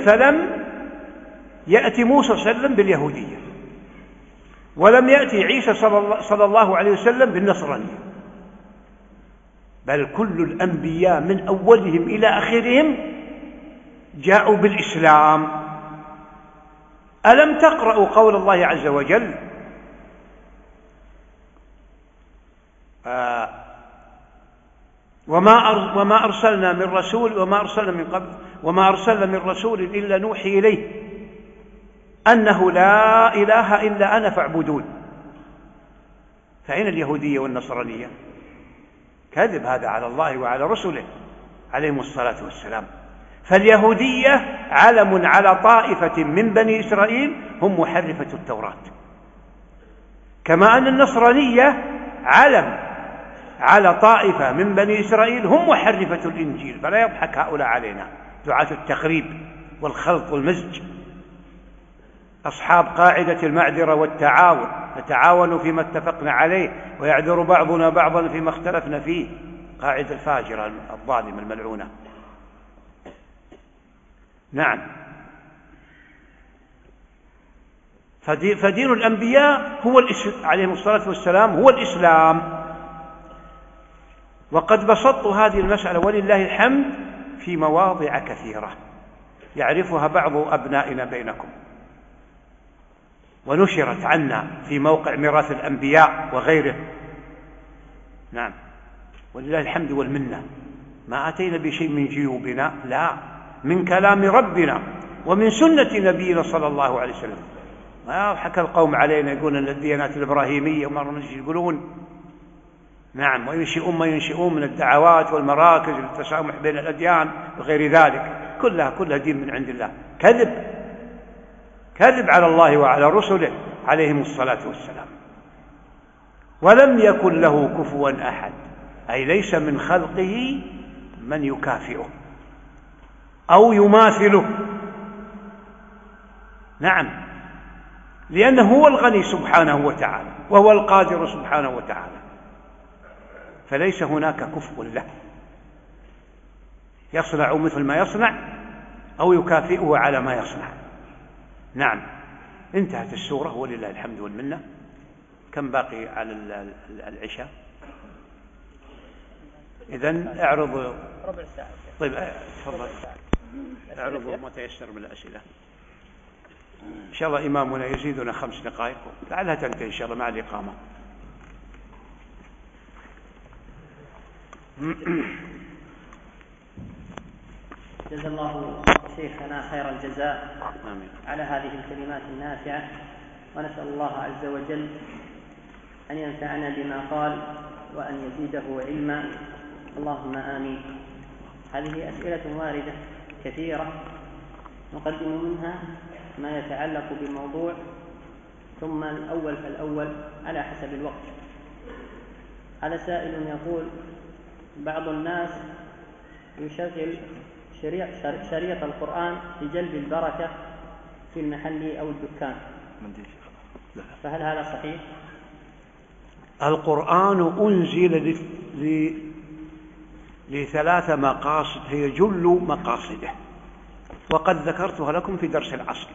يأتي موسى صلى الله عليه وسلم باليهودية، ولم يأتي عيسى صلى الله عليه وسلم بالنصرانية، بل كل الأنبياء من أولهم إلى آخرهم جاءوا بالإسلام. ألم تقرأوا قول الله عز وجل وما أرسلنا من رسول وما أرسلنا من رسول إلا نوحي إليه أنه لا إله إلا أنا فاعبدون. فأين اليهودية والنصرانية؟ كذب هذا على الله وعلى رسله عليهم الصلاة والسلام. فاليهودية علم على طائفة من بني إسرائيل هم محرفة التوراة، كما أن النصرانية علم على طائفة من بني إسرائيل هم محرفة الإنجيل. فلا يضحك هؤلاء علينا دعاة التخريب والخلط والمزج، أصحاب قاعدة المعذرة والتعاون، نتعاون فيما اتفقنا عليه ويعذر بعضنا بعضا فيما اختلفنا فيه، قاعدة الفاجرة الظالمة الملعونة. نعم، فدين الأنبياء هو عليهم الصلاة والسلام هو الإسلام. وقد بسطت هذه المسألة ولله الحمد في مواضع كثيرة يعرفها بعض أبنائنا بينكم، ونشرت عنا في موقع ميراث الأنبياء وغيره. نعم، ولله الحمد والمنة. ما أتينا بشيء من جيوبنا، لا، من كلام ربنا ومن سنة نبينا صلى الله عليه وسلم. ما حكى القوم علينا يقولون الديانات الإبراهيمية وما يقولون. نعم، وينشئون ما ينشئون من الدعوات والمراكز للتسامح بين الأديان وغير ذلك، كلها دين من عند الله. كذب على الله وعلى رسله عليهم الصلاة والسلام. ولم يكن له كفوا أحد، أي ليس من خلقه من يكافئه أو يماثله. نعم، لأنه هو الغني سبحانه وتعالى وهو القادر سبحانه وتعالى، فليس هناك كفء له يصنع مثل ما يصنع أو يكافئه على ما يصنع. نعم، انتهت السورة ولله الحمد والمنة. كم باقي على العشاء؟ إذن اعرض ربع ساعة. طيب تفضل، اعرضوا ما تيسر من الأسئلة. إن شاء الله إمامنا يزيدنا 5 دقائق لعلها تنتهي إن شاء الله مع الإقامة. جزا الله شيخنا خير الجزاء على هذه الكلمات النافعة، ونسأل الله عز وجل أن ينفعنا بما قال وأن يزيده علما، اللهم آمين. هذه أسئلة واردة كثيرة، نقدم منها ما يتعلق بموضوع ثم الأول فالأول على حسب الوقت. هذا سائل يقول: بعض الناس يشغل شريط القرآن لجلب البركة في المحل أو الدكان، فهل هذا صحيح؟ القرآن أنزل ل3 مقاصد هي جل مقاصده، وقد ذكرتها لكم في درس العصر.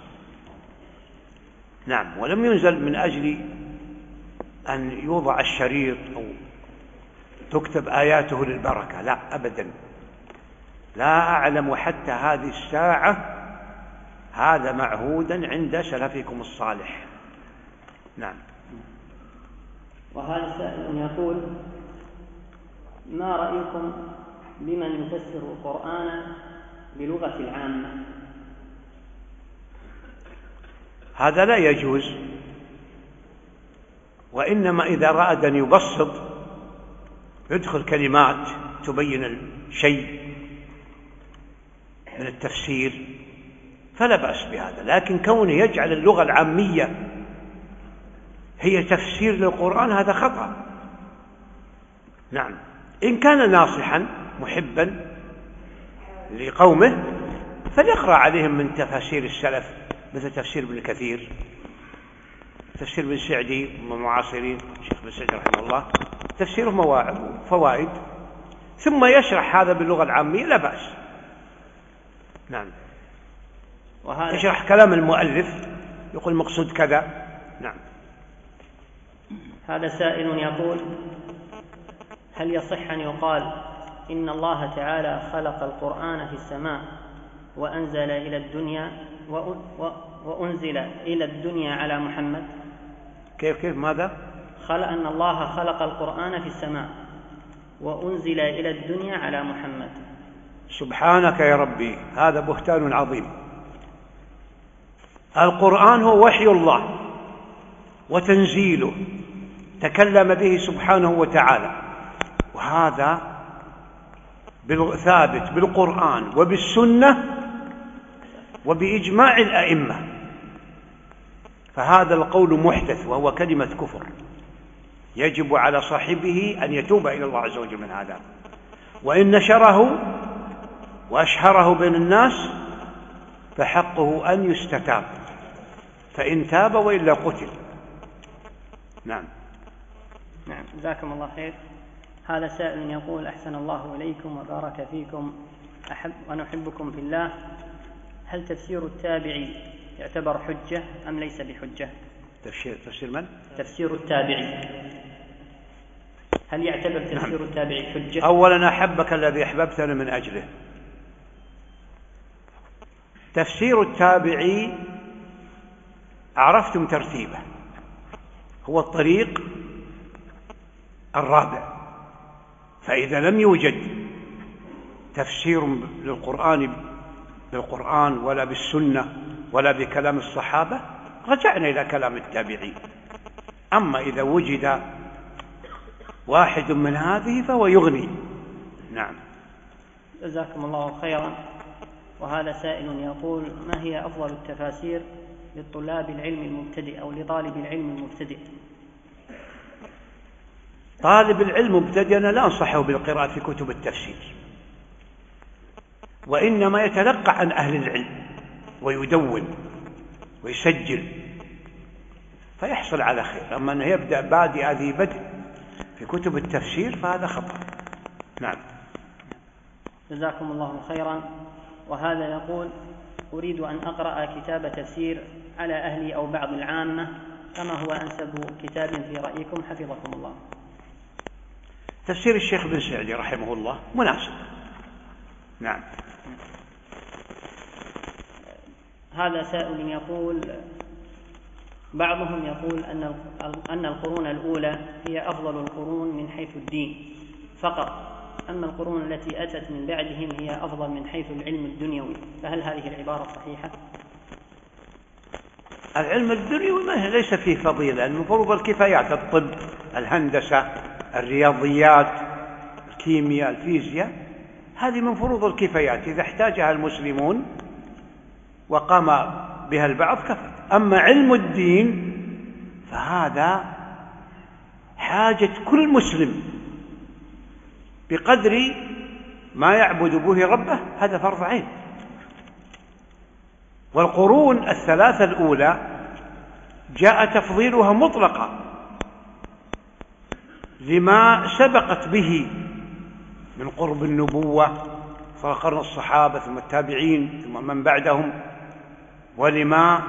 نعم، ولم ينزل من أجل أن يوضع الشريط أو تكتب آياته للبركة، لا أبدا، لا أعلم حتى هذه الساعة هذا معهودا عند سلفكم الصالح. نعم. وهذا سائل يقول: ما رأيكم بمن يفسر القرآن بلغة العامة؟ هذا لا يجوز، وإنما إذا أراد أن يبسط يدخل كلمات تبين الشيء من التفسير فلا بأس بهذا، لكن كونه يجعل اللغة العامية هي تفسير للقرآن هذا خطأ. نعم، إن كان ناصحا محبا لقومه فليقرأ عليهم من تفاسير السلف مثل تفسير ابن كثير، تفسير ابن سعدي ومعاصرين الشيخ ابن سعدي رحمه الله، تفسيره مواعظ وفوائد، ثم يشرح هذا باللغة العامية لا بأس. نعم، يشرح كلام المؤلف يقول مقصود كذا. نعم. هذا سائل يقول: هل يصح أن يقال إن الله تعالى خلق القرآن في السماء وأنزل إلى الدنيا وأنزل إلى الدنيا على محمد؟ كيف ماذا؟ أن الله خلق القرآن في السماء وأنزل إلى الدنيا على محمد. سبحانك يا ربي، هذا بهتان عظيم. القرآن هو وحي الله وتنزيله، تكلم به سبحانه وتعالى، وهذا ثابت بالقرآن وبالسنة وبإجماع الأئمة، فهذا القول محدث وهو كلمة كفر، يجب على صاحبه أن يتوب إلى الله عز وجل من هذا، وإن نشره وأشهره بين الناس فحقه أن يستتاب، فإن تاب وإلا قتل. نعم. نعم، جزاكم الله خير. هذا سائل يقول: أحسن الله إليكم وبارك فيكم، ونحبكم في الله، هل تفسير التابعي يعتبر حجة أم ليس بحجة؟ تفسير من؟ تفسير التابعي، هل يعتبر تفسير التابعي حجة؟ أولا أحبك الذي أحببتنا من أجله. تفسير التابعي عرفتم ترتيبه، هو الطريق الرابع، فإذا لم يوجد تفسير للقرآن بالقرآن ولا بالسنة ولا بكلام الصحابة رجعنا إلى كلام التابعين. أما إذا وجد واحد من هذه فهو يغني. نعم. جزاكم الله خيرا. وهذا سائل يقول: ما هي أفضل التفاسير للطلاب العلم المبتدئ أو لطالب العلم المبتدئ؟ طالب العلم مبتدئ أنا لا أنصحه بالقراءة في كتب التفسير، وإنما يتلقى عن أهل العلم ويدون ويسجل فيحصل على خير. أما أنه يبدأ بادئ ذي بدء في كتب التفسير فهذا خطأ. نعم. جزاكم الله خيرا. وهذا يقول: أريد أن أقرأ كتاب تفسير على أهلي أو بعض العامة، فما هو أنسب كتاب في رأيكم حفظكم الله؟ تفسير الشيخ ابن سعدي رحمه الله مناسب. نعم. هذا سائل يقول: بعضهم يقول أن القرون الأولى هي أفضل القرون من حيث الدين فقط، أما القرون التي أتت من بعدهم هي أفضل من حيث العلم الدنيوي، فهل هذه العبارة صحيحة؟ العلم الدنيوي ليس فيه فضيلة، المفروض الكفايات، الطب، الهندسة، الرياضيات، الكيمياء، الفيزياء، هذه من فروض الكفايات، إذا احتاجها المسلمون وقام بها البعض كفت. أما علم الدين فهذا حاجة كل مسلم بقدر ما يعبد به ربه، هذا فرض عين. والقرون الثلاثة الأولى جاء تفضيلها مطلقا لما سبقت به من قرب النبوة، فقرن الصحابة ثم التابعين ثم من بعدهم، ولما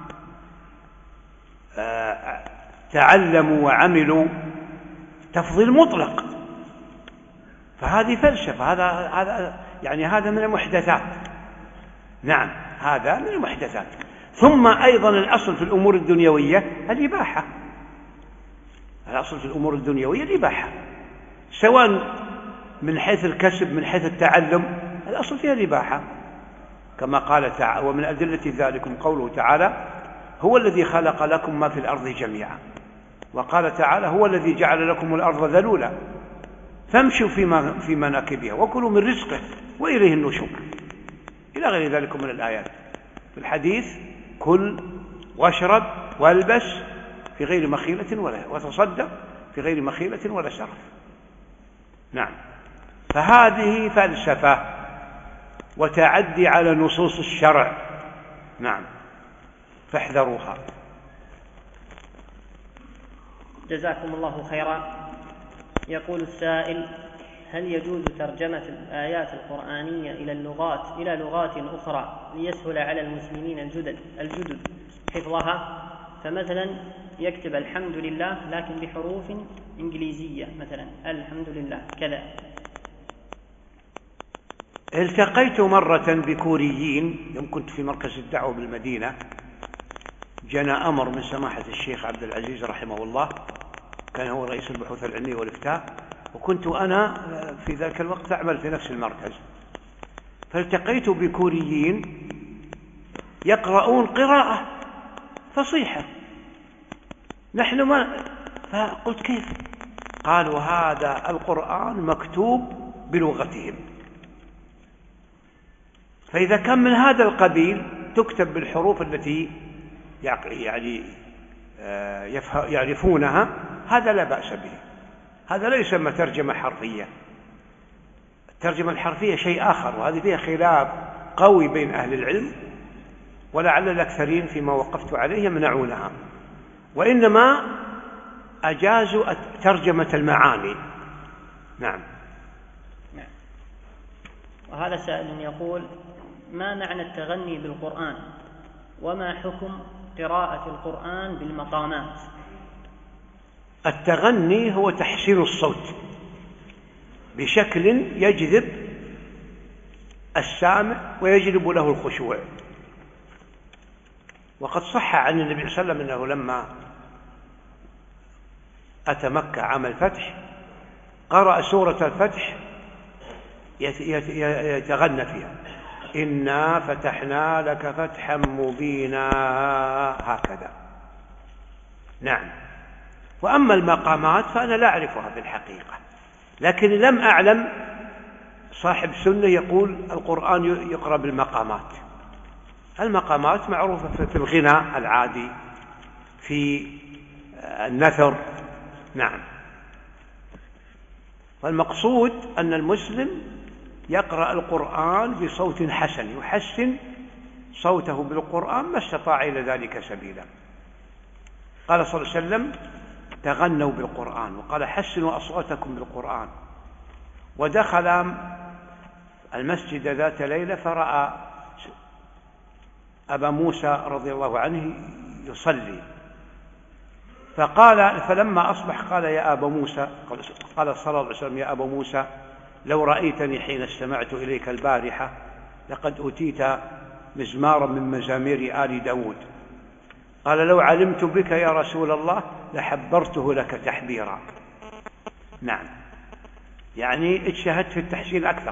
تعلموا وعملوا، تفضيل مطلق. فهذه فلسفة، هذا من المحدثات. نعم، هذا من المحدثات. ثم أيضا الأصل في الأمور الدنيوية الإباحة. الأصل في الأمور الدنيوية الإباحة، سواء من حيث الكسب من حيث التعلم، الأصل فيها الإباحة، كما قال تعالى: ومن أدلة ذلكم قوله تعالى: هو الذي خلق لكم ما في الأرض جميعا. وقال تعالى: هو الذي جعل لكم الأرض ذلولا فامشوا في مناكبها وكلوا من رزقه وإليه النشور، إلى غير ذلك من الآيات. في الحديث: كل واشرب والبس في غير مخيلة وتصدق في غير مخيلة ولا سرف. نعم، فهذه فلسفة وتعدي على نصوص الشرع. نعم، فاحذروها. جزاكم الله خيرا. يقول السائل: هل يجوز ترجمة الآيات القرآنية إلى لغات أخرى ليسهل على المسلمين الجدد حفظها؟ فمثلا يكتب الحمد لله لكن بحروف إنجليزية، مثلا الحمد لله كذا. التقيت مرة بكوريين يوم كنت في مركز الدعوة بالمدينة، جانا أمر من سماحة الشيخ عبد العزيز رحمه الله، كان هو رئيس البحوث العلمية والإفتاء، وكنت أنا في ذلك الوقت أعمل في نفس المركز. فالتقيت بكوريين يقرؤون قراءة فصيحة، نحن ما، فقلت: كيف؟ قالوا: هذا القرآن مكتوب بلغتهم، فإذا كان من هذا القبيل تكتب بالحروف التي يعرفونها، هذا لا بأس به، هذا لا يسمى ترجمة حرفية. الترجمة الحرفية شيء آخر، وهذه فيها خلاف قوي بين أهل العلم، ولعل الأكثرين فيما وقفت عليه يمنعونها، وإنما أجازوا ترجمة المعاني. نعم. وهذا سائل يقول: ما معنى التغني بالقرآن؟ وما حكم قراءة القرآن بالمقامات؟ التغني هو تحسين الصوت بشكل يجذب السامع ويجلب له الخشوع. وقد صح عن النبي صلى الله عليه وسلم أنه لما أتى مكة عام الفتح قرأ سورة الفتح يتغنى فيها: إنا فتحنا لك فتحا مبينا، هكذا. نعم. وأما المقامات فأنا لا أعرفها في الحقيقة، لكن لم أعلم صاحب سنة يقول القرآن يقرأ بالمقامات. المقامات معروفة في الغناء العادي، في النثر. نعم. والمقصود أن المسلم يقرأ القرآن بصوت حسن، يحسن صوته بالقرآن ما استطاع إلى ذلك سبيلا. قال صلى الله عليه وسلم: تغنوا بالقرآن، وقال: حسنوا أصواتكم بالقرآن. ودخل المسجد ذات ليلة فرأى أبا موسى رضي الله عنه يصلي، فلما أصبح قال: يا أبا موسى، قال صلى الله عليه وسلم: يا أبا موسى، لو رأيتني حين استمعت إليك البارحة لقد أتيت مزمارا من مزامير آل داود. قال: لو علمت بك يا رسول الله لحبرته لك تحبيرا. نعم، يعني اجتهدت في التحسين أكثر.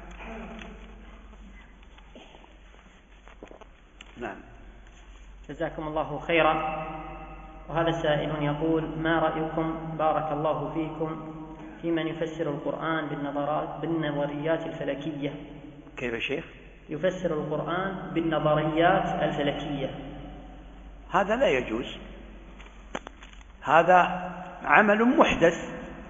نعم. جزاكم الله خيرا. وهذا سائل يقول: ما رأيكم بارك الله فيكم في من يفسر القرآن بالنظريات الفلكية؟ كيف شيخ؟ يفسر القرآن بالنظريات الفلكية. هذا لا يجوز، هذا عمل محدث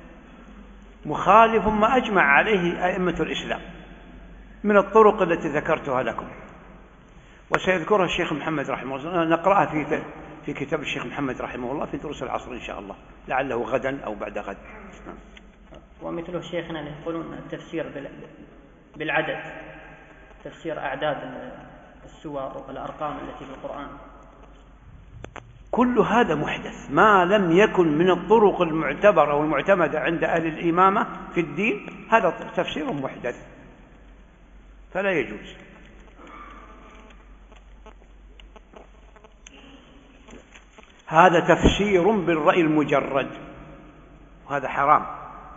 مخالف ما أجمع عليه أئمة الإسلام من الطرق التي ذكرتها لكم، وسيذكرها الشيخ محمد رحمه الله، نقرأها في كتاب الشيخ محمد رحمه الله في دروس العصر إن شاء الله، لعله غدا أو بعد غد. ومثله شيخنا يقولون التفسير بالعدد، تفسير أعداد السور والأرقام التي في القرآن، كل هذا محدث ما لم يكن من الطرق المعتبرة أو المعتمدة عند أهل الإمامة في الدين، هذا تفسير محدث فلا يجوز. هذا تفسير بالرأي المجرد وهذا حرام.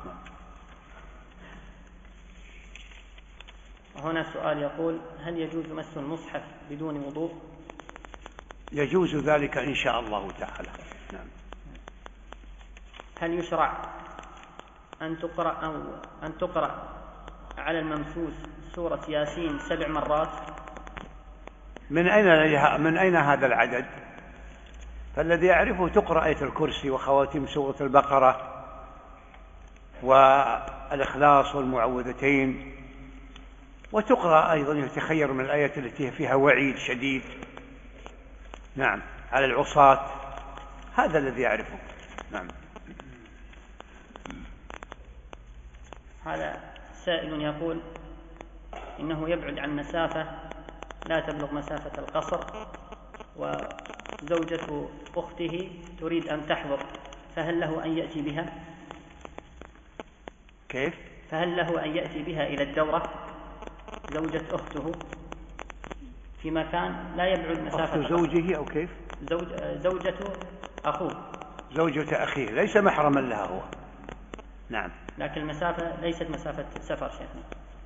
هنا سؤال يقول: هل يجوز مس المصحف بدون وضوء؟ يجوز ذلك إن شاء الله تعالى. نعم. هل يشرع أن تقرأ على الممسوس سورة ياسين 7 مرات؟ من أين هذا العدد؟ فالذي يعرفه تقرأ آية الكرسي وخواتيم سورة البقرة والإخلاص والمعوذتين، وتقرأ أيضا يتخير من الآيات التي فيها وعيد شديد، نعم، على العصاة، هذا الذي يعرفه. نعم. هذا سائل يقول إنه يبعد عن مسافة لا تبلغ مسافة القصر، وزوجة أخته تريد أن تحضر، فهل له أن يأتي بها؟ كيف؟ فهل له أن يأتي بها إلى الدورة؟ زوجة أخته في مكان لا يبعد مسافة أخت زوجه أو كيف؟ زوجة أخوه، زوجة أخيه، ليس محرما لها هو. نعم. لكن المسافة ليست مسافة سفر شيخنا.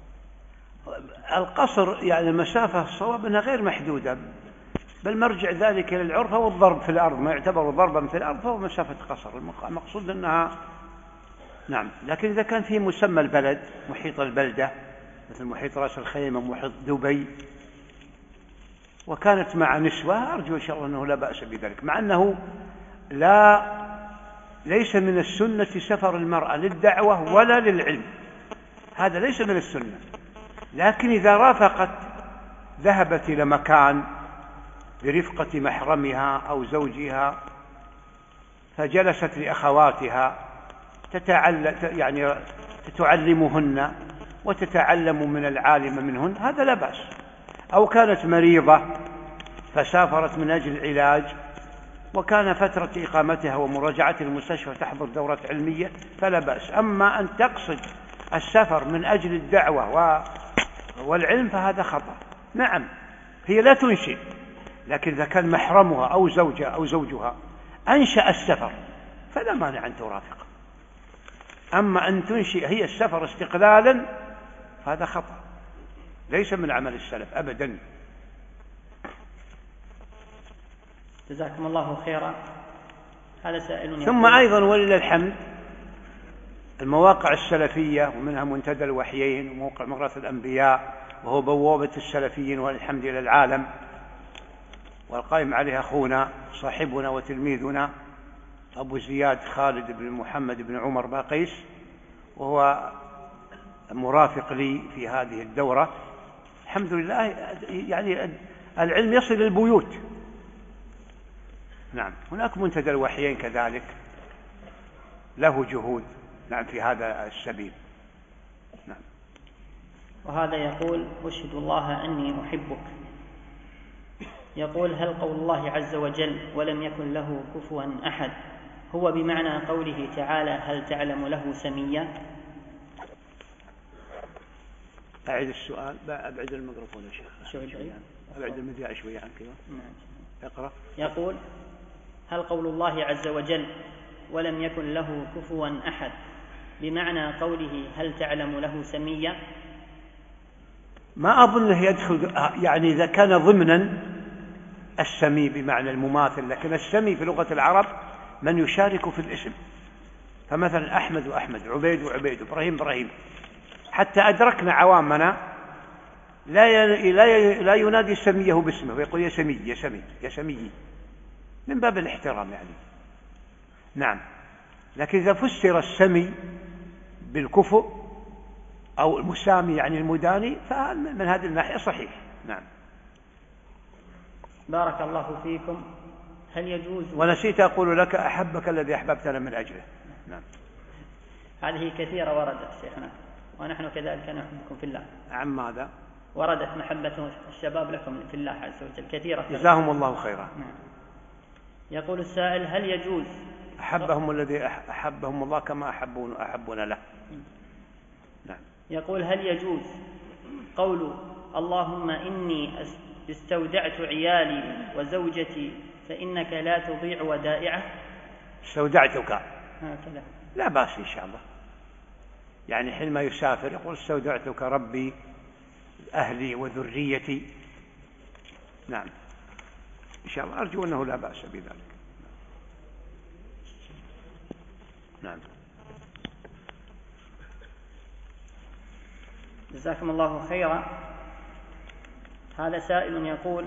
القصر يعني المسافة الصواب أنها غير محدودة، بل مرجع ذلك إلى العرف هو الضرب في الأرض، ما يعتبر ضربا في الأرض فهو مسافة قصر، المقصود أنها نعم. لكن إذا كان في مسمى البلد، محيط البلدة، مثل محيط رأس الخيمة، محيط دبي، وكانت مع نسوة، أرجو إن شاء الله أنه لا بأس بذلك، مع أنه ليس من السنة سفر المرأة للدعوة ولا للعلم، هذا ليس من السنة، لكن إذا رافقت ذهبت إلى مكان برفقة محرمها أو زوجها فجلست لأخواتها يعني تتعلمهن وتتعلم من العالم منهن، هذا لا بأس. أو كانت مريضة فسافرت من أجل العلاج وكان فترة إقامتها ومراجعة المستشفى تحضر دورة علمية فلا بأس. أما أن تقصد السفر من أجل الدعوة والعلم فهذا خطأ. نعم، هي لا تنشئ، لكن إذا كان محرمها أو زوجها أو زوجها أنشأ السفر فلا مانع أن ترافق. أما أن تنشئ هي السفر استقلالا فهذا خطأ، ليس من عمل السلف أبدا. جزاكم الله خيرا. هذا سائل ثم أيضا ولله الحمد المواقع السلفية، ومنها منتدى الوحيين وموقع مغرث الأنبياء، وهو بوابة السلفيين والحمد لله العالم، والقائم عليها أخونا صاحبنا وتلميذنا أبو زياد خالد بن محمد بن عمر باقيس، وهو مرافق لي في هذه الدورة. الحمد لله يعني العلم يصل للبيوت. نعم، هناك منتدى الوحيين كذلك له جهود نعم في هذا السبيل. نعم. وهذا يقول: أشهد الله أني أحبك. يقول: هل قول الله عز وجل ولم يكن له كفوا أحد هو بمعنى قوله تعالى: هل تعلم له سميا؟ أعيد السؤال، أبعد الميكروفون يا شيخ، أبعد المذياع شوية عن كذا. اقرأ. يقول: هل قول الله عز وجل ولم يكن له كفوا أحد بمعنى قوله هل تعلم له سميا؟ ما أظنه يدخل، يعني إذا كان ضمنا السمي بمعنى المماثل، لكن السمي في لغة العرب من يشارك في الاسم، فمثلا أحمد وأحمد، عبيد وعبيد، إبراهيم إبراهيم، حتى أدركنا عوامنا لا ينادي سميه باسمه ويقول يا سمي يا سمي يا سمي من باب الاحترام يعني. نعم. لكن إذا فسر السمي بالكفؤ أو المسامي يعني المداني فمن هذه الناحية صحيح. نعم. بارك الله فيكم. هل يجوز، ونسيت أقول لك أحبك الذي أحببتنا من أجله. نعم. هذه كثيرة وردت شيخنا، ونحن كذلك نحبكم في الله. عن ماذا؟ وردت محبة الشباب لكم في الله عز وجل كثيرة. جزاهم الله خيرا. نعم. يقول السائل: هل يجوز أحبهم الذي أحبهم الله كما أحبنا له. نعم. يقول: هل يجوز قول اللهم إني استودعت عيالي وزوجتي فإنك لا تضيع ودائعه؟ استودعتك هكذا لا بأس إن شاء الله. يعني حينما يسافر يقول استودعتك ربي أهلي وذريتي. نعم إن شاء الله، أرجو أنه لا بأس بذلك. نعم. جزاكم الله خيرا. هذا سائل يقول: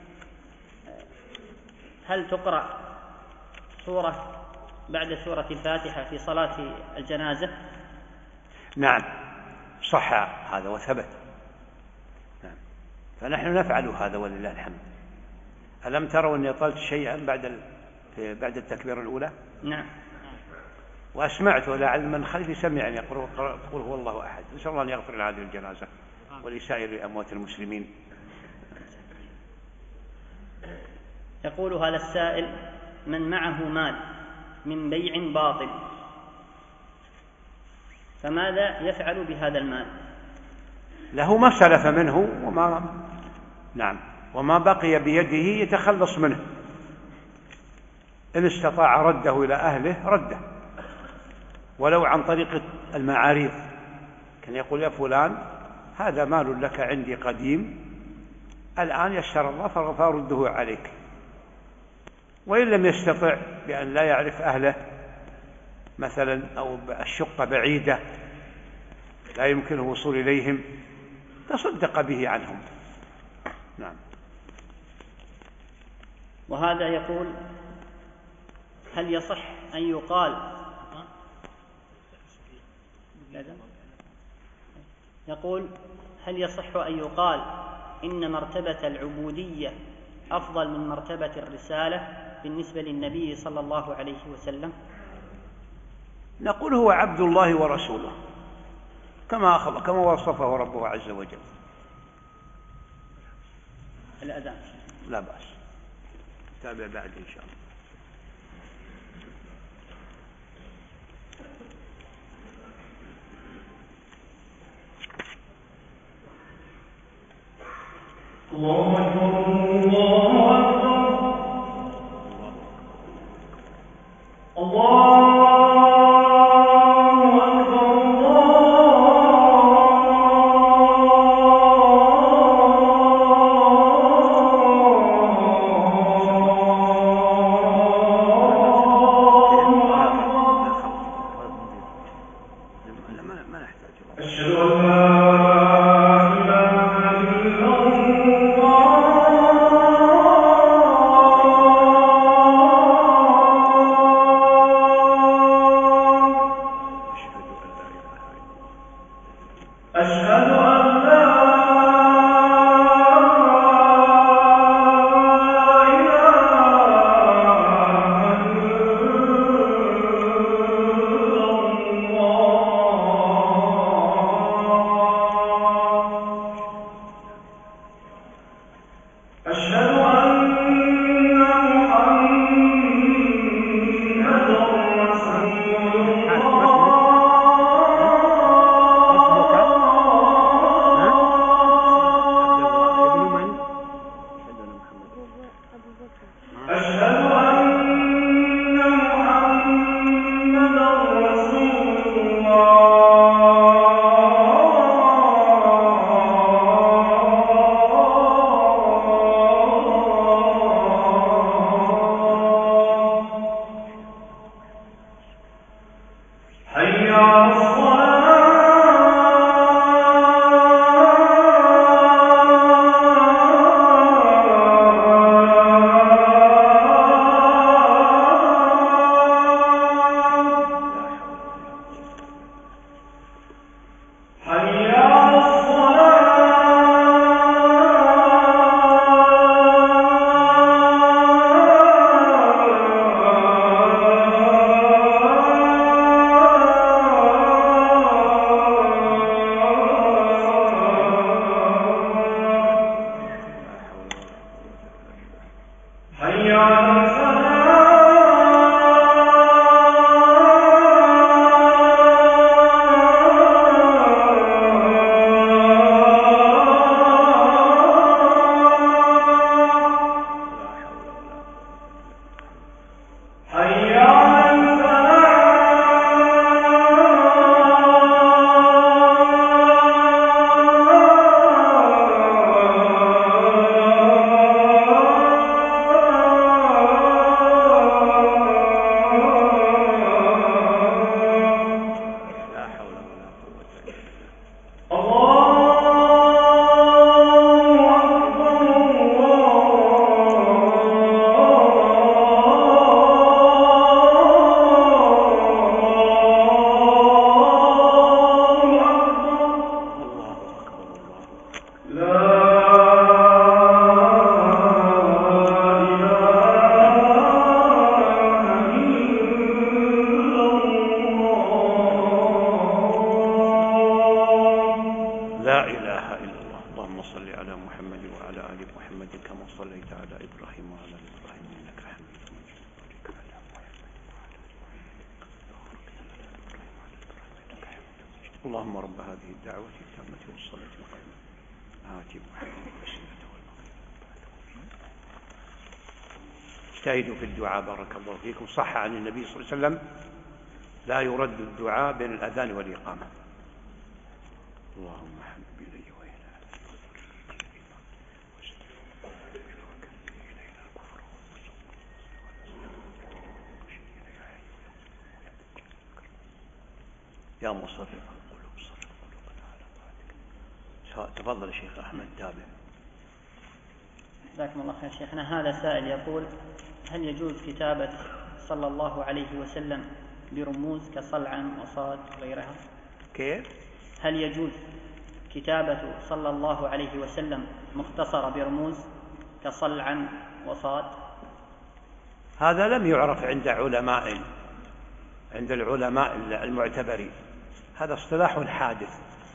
هل تقرأ سورة بعد سورة الفاتحة في صلاة الجنازة؟ نعم صح هذا وثبت. نعم. فنحن نفعل هذا ولله الحمد. ألم تروا أني طلت شيئا بعد التكبير الأولى؟ نعم. وأسمعته لعل من خلفي سمعني يقول هو الله أحد. نسأل الله أن يغفر لهذه الجنازة ولسائر أموات المسلمين. يقول هذا السائل: من معه مال من بيع باطل فماذا يفعل بهذا المال؟ له ما سلف منه وما بقي بيده يتخلص منه. إن استطاع رده إلى أهله رده، ولو عن طريق المعاريض. كان يقول: يا فلان هذا مال لك عندي قديم، الآن يسر الله فارده عليك. وإن لم يستطع بأن لا يعرف أهله مثلا، أو الشقة بعيدة لا يمكنه الوصول إليهم، تصدق به عنهم. نعم. وهذا يقول: هل يصح أن يقال إن مرتبة العبودية أفضل من مرتبة الرسالة بالنسبة للنبي صلى الله عليه وسلم؟ نقول: هو عبد الله ورسوله كما وصفه ربه عز وجل. الأذان لا بأس، تابع بعد إن شاء الله. الله أكبر الله أكبر الله حي على الصلاة اللهم رب هذه الدعوة التامة والصلاة القائمة آت محمد الوسيلة والفضيلة. اجتهدوا في الدعاء بارك الله فيكم. صح عن النبي صلى الله عليه وسلم لا يرد الدعاء بين الأذان والإقامة. اللهم حبب إلي وإلى يا مصرف القلوب صرف قلوبنا على طاعتك. تفضل شيخ أحمد تابع. جزاكم الله خير شيخنا. هذا سائل يقول: هل يجوز كتابة صلى الله عليه وسلم برموز كصلعا وصاد وغيرها؟ كيف؟ هل يجوز كتابة صلى الله عليه وسلم مختصرة برموز كصلعا وصاد؟ هذا لم يعرف عند العلماء المعتبرين، هذا اصطلاح حادث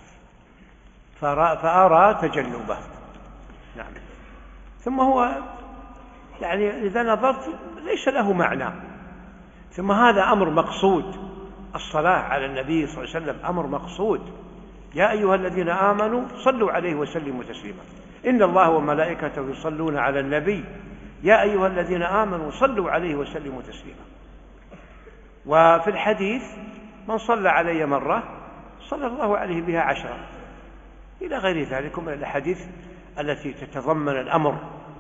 فأرى تجنبه. نعم. ثم هو يعني إذا نظرت ليس له معنى، ثم هذا أمر مقصود. الصلاة على النبي صلى الله عليه وسلم أمر مقصود. يا أيها الذين آمنوا صلوا عليه وسلموا تسليما، إن الله وملائكته يصلون على النبي يا أيها الذين آمنوا صلوا عليه وسلموا تسليما. وفي الحديث: من صلى علي مرة صلى الله عليه بها 10، إلى غير ذلك من الأحاديث التي تتضمن الأمر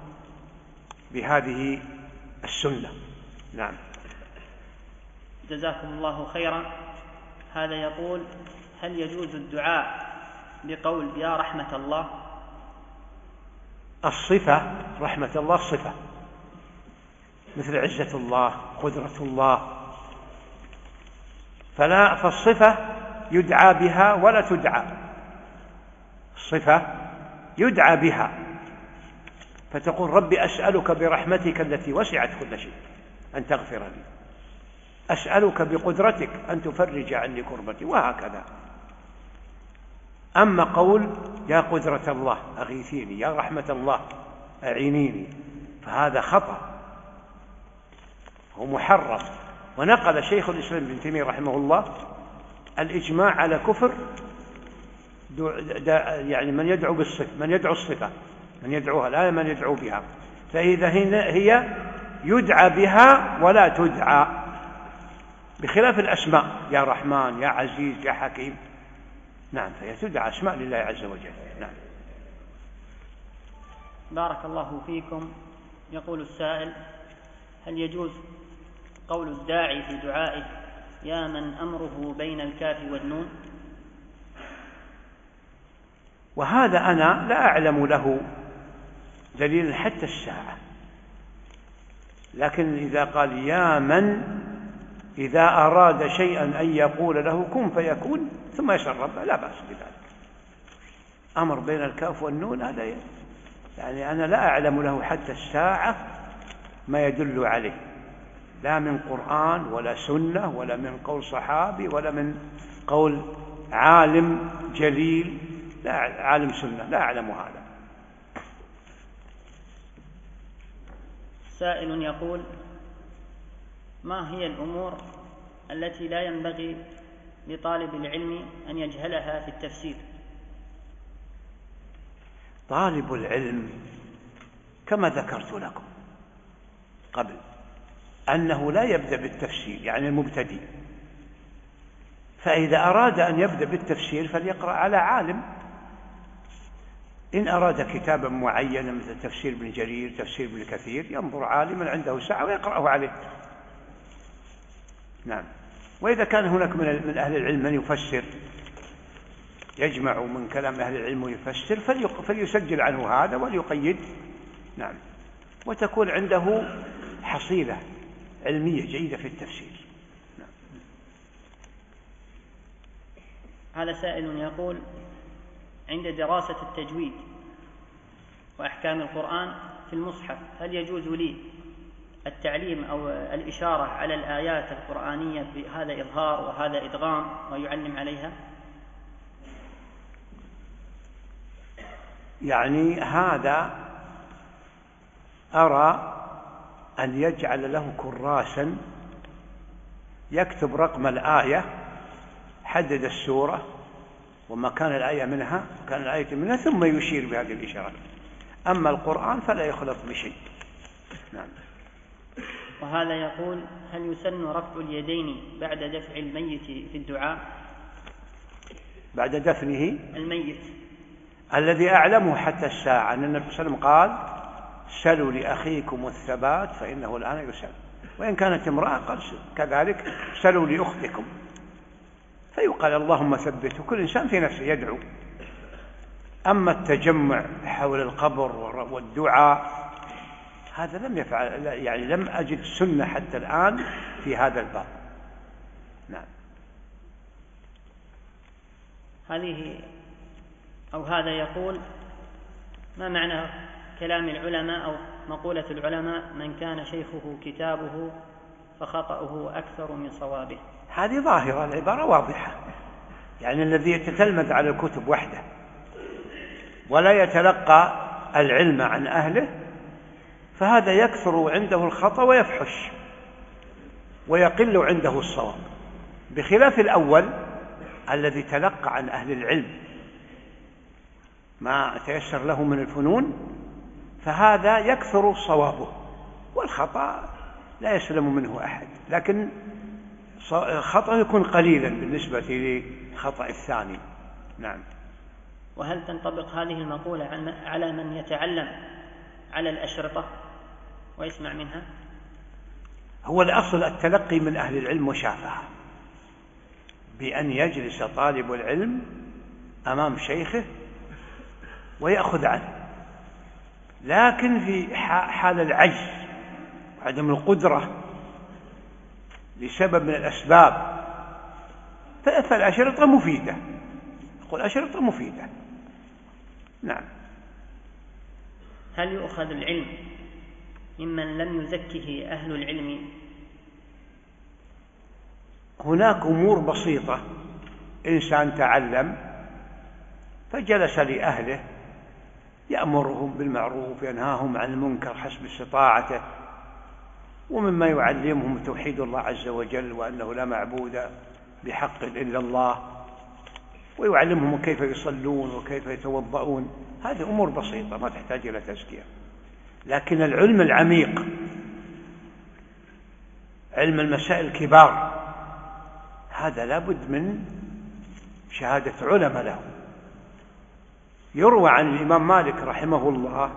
بهذه السنة. نعم. جزاكم الله خيرا. هذا يقول: هل يجوز الدعاء بقول يا رحمة الله؟ الصفة رحمة الله صفة، مثل عزة الله، قدرة الله، فالصفة يدعى بها ولا تدعى. الصفة يدعى بها، فتقول: ربي أسألك برحمتك التي وسعت كل شيء أن تغفر لي، أسألك بقدرتك أن تفرج عني كربتي، وهكذا. أما قول يا قدرة الله أغيثيني، يا رحمة الله أعينيني، فهذا خطأ، هو محرم. ونقل شيخ الإسلام ابن تيمية رحمه الله الإجماع على كفر يعني من يدعو بالصفة، من يدعو الصفة، من يدعوها لا من يدعو بها، فإذا هي يدعى بها ولا تدعى، بخلاف الأسماء يا رحمن يا عزيز يا حكيم. نعم، فهي تدعى أسماء لله عز وجل. نعم. بارك الله فيكم. يقول السائل: هل يجوز قول الداعي في دعائه يا من أمره بين الكاف والنون؟ وهذا أنا لا أعلم له دليل حتى الساعة، لكن إذا قال يا من، إذا أراد شيئا أن يقول له كن فيكون ثم يشرب لا بأس بذلك. أمر بين الكاف والنون هذا يعني أنا لا أعلم له حتى الساعة ما يدل عليه، لا من قرآن ولا سنة ولا من قول صحابي ولا من قول عالم جليل، لا عالم سنة، لا أعلم هذا. سائل يقول: ما هي الأمور التي لا ينبغي لطالب العلم أن يجهلها في التفسير؟ طالب العلم كما ذكرت لكم قبل أنه لا يبدأ بالتفسير، يعني المبتدئ، فإذا أراد أن يبدأ بالتفسير فليقرأ على عالم. إن أراد كتابا معينا مثل تفسير ابن جرير، تفسير ابن كثير، ينظر عالما عنده سعة ويقرأه عليه. نعم. وإذا كان هناك من أهل العلم من يفسر، يجمع من كلام أهل العلم ويفسر، فليسجل عنه هذا وليقيد. نعم. وتكون عنده حصيلة علمية جيدة في التفسير. نعم. هذا سائل يقول: عند دراسة التجويد وأحكام القرآن في المصحف، هل يجوز لي التعليم أو الإشارة على الآيات القرآنية بهذا إظهار وهذا إدغام ويعلم عليها؟ يعني هذا أرى أن يجعل له كراسا يكتب رقم الآية، حدد السورة ومكان الآية منها، مكان الآية منها، ثم يشير بهذه الإشارات. أما القرآن فلا يخلط بشيء. نعم. وهذا يقول: هل يسن رفع اليدين بعد دفع الميت في الدعاء؟ بعد دفنه الميت الذي أعلمه حتى الساعة أن النبي صلى الله عليه وسلم قال: سلوا لأخيكم الثبات فإنه الآن يسأل. وإن كانت امرأة قال كذلك: سلوا لأختكم. فيقال اللهم ثبته، كل إنسان في نفسه يدعو. أما التجمع حول القبر والدعاء هذا لم يفعل، يعني لم أجد سنة حتى الآن في هذا الباب. نعم. هذا يقول: ما معنى كلام العلماء أو مقولة العلماء: من كان شيخه كتابه فخطأه أكثر من صوابه؟ هذه ظاهرة، العبارة واضحة. يعني الذي يتتلمذ على الكتب وحده ولا يتلقى العلم عن أهله فهذا يكثر عنده الخطأ ويفحش ويقل عنده الصواب، بخلاف الأول الذي تلقى عن أهل العلم ما تيسر له من الفنون، فهذا يكثر صوابه والخطأ لا يسلم منه أحد، لكن خطأ يكون قليلا بالنسبة لخطأ الثاني. نعم. وهل تنطبق هذه المقولة على من يتعلم على الأشرطة ويسمع منها؟ هو الأصل التلقي من أهل العلم مشافهة، بأن يجلس طالب العلم أمام شيخه ويأخذ عنه. لكن في حال العجز وعدم القدرة لسبب من الأسباب فالأشرطة مفيدة، أقول أشرطة مفيدة. نعم. هل يؤخذ العلم ممن لم يزكه أهل العلم؟ هناك أمور بسيطة، إنسان تعلم فجلس لأهله يأمرهم بالمعروف ينهاهم عن المنكر حسب استطاعته، ومما يعلمهم توحيد الله عز وجل وأنه لا معبود بحق إلا الله، ويعلمهم كيف يصلون وكيف يتوضؤون. هذه أمور بسيطة ما تحتاج إلى تزكية. لكن العلم العميق، علم المسائل الكبار، هذا لابد من شهادة علماء له. يروى عن الإمام مالك رحمه الله: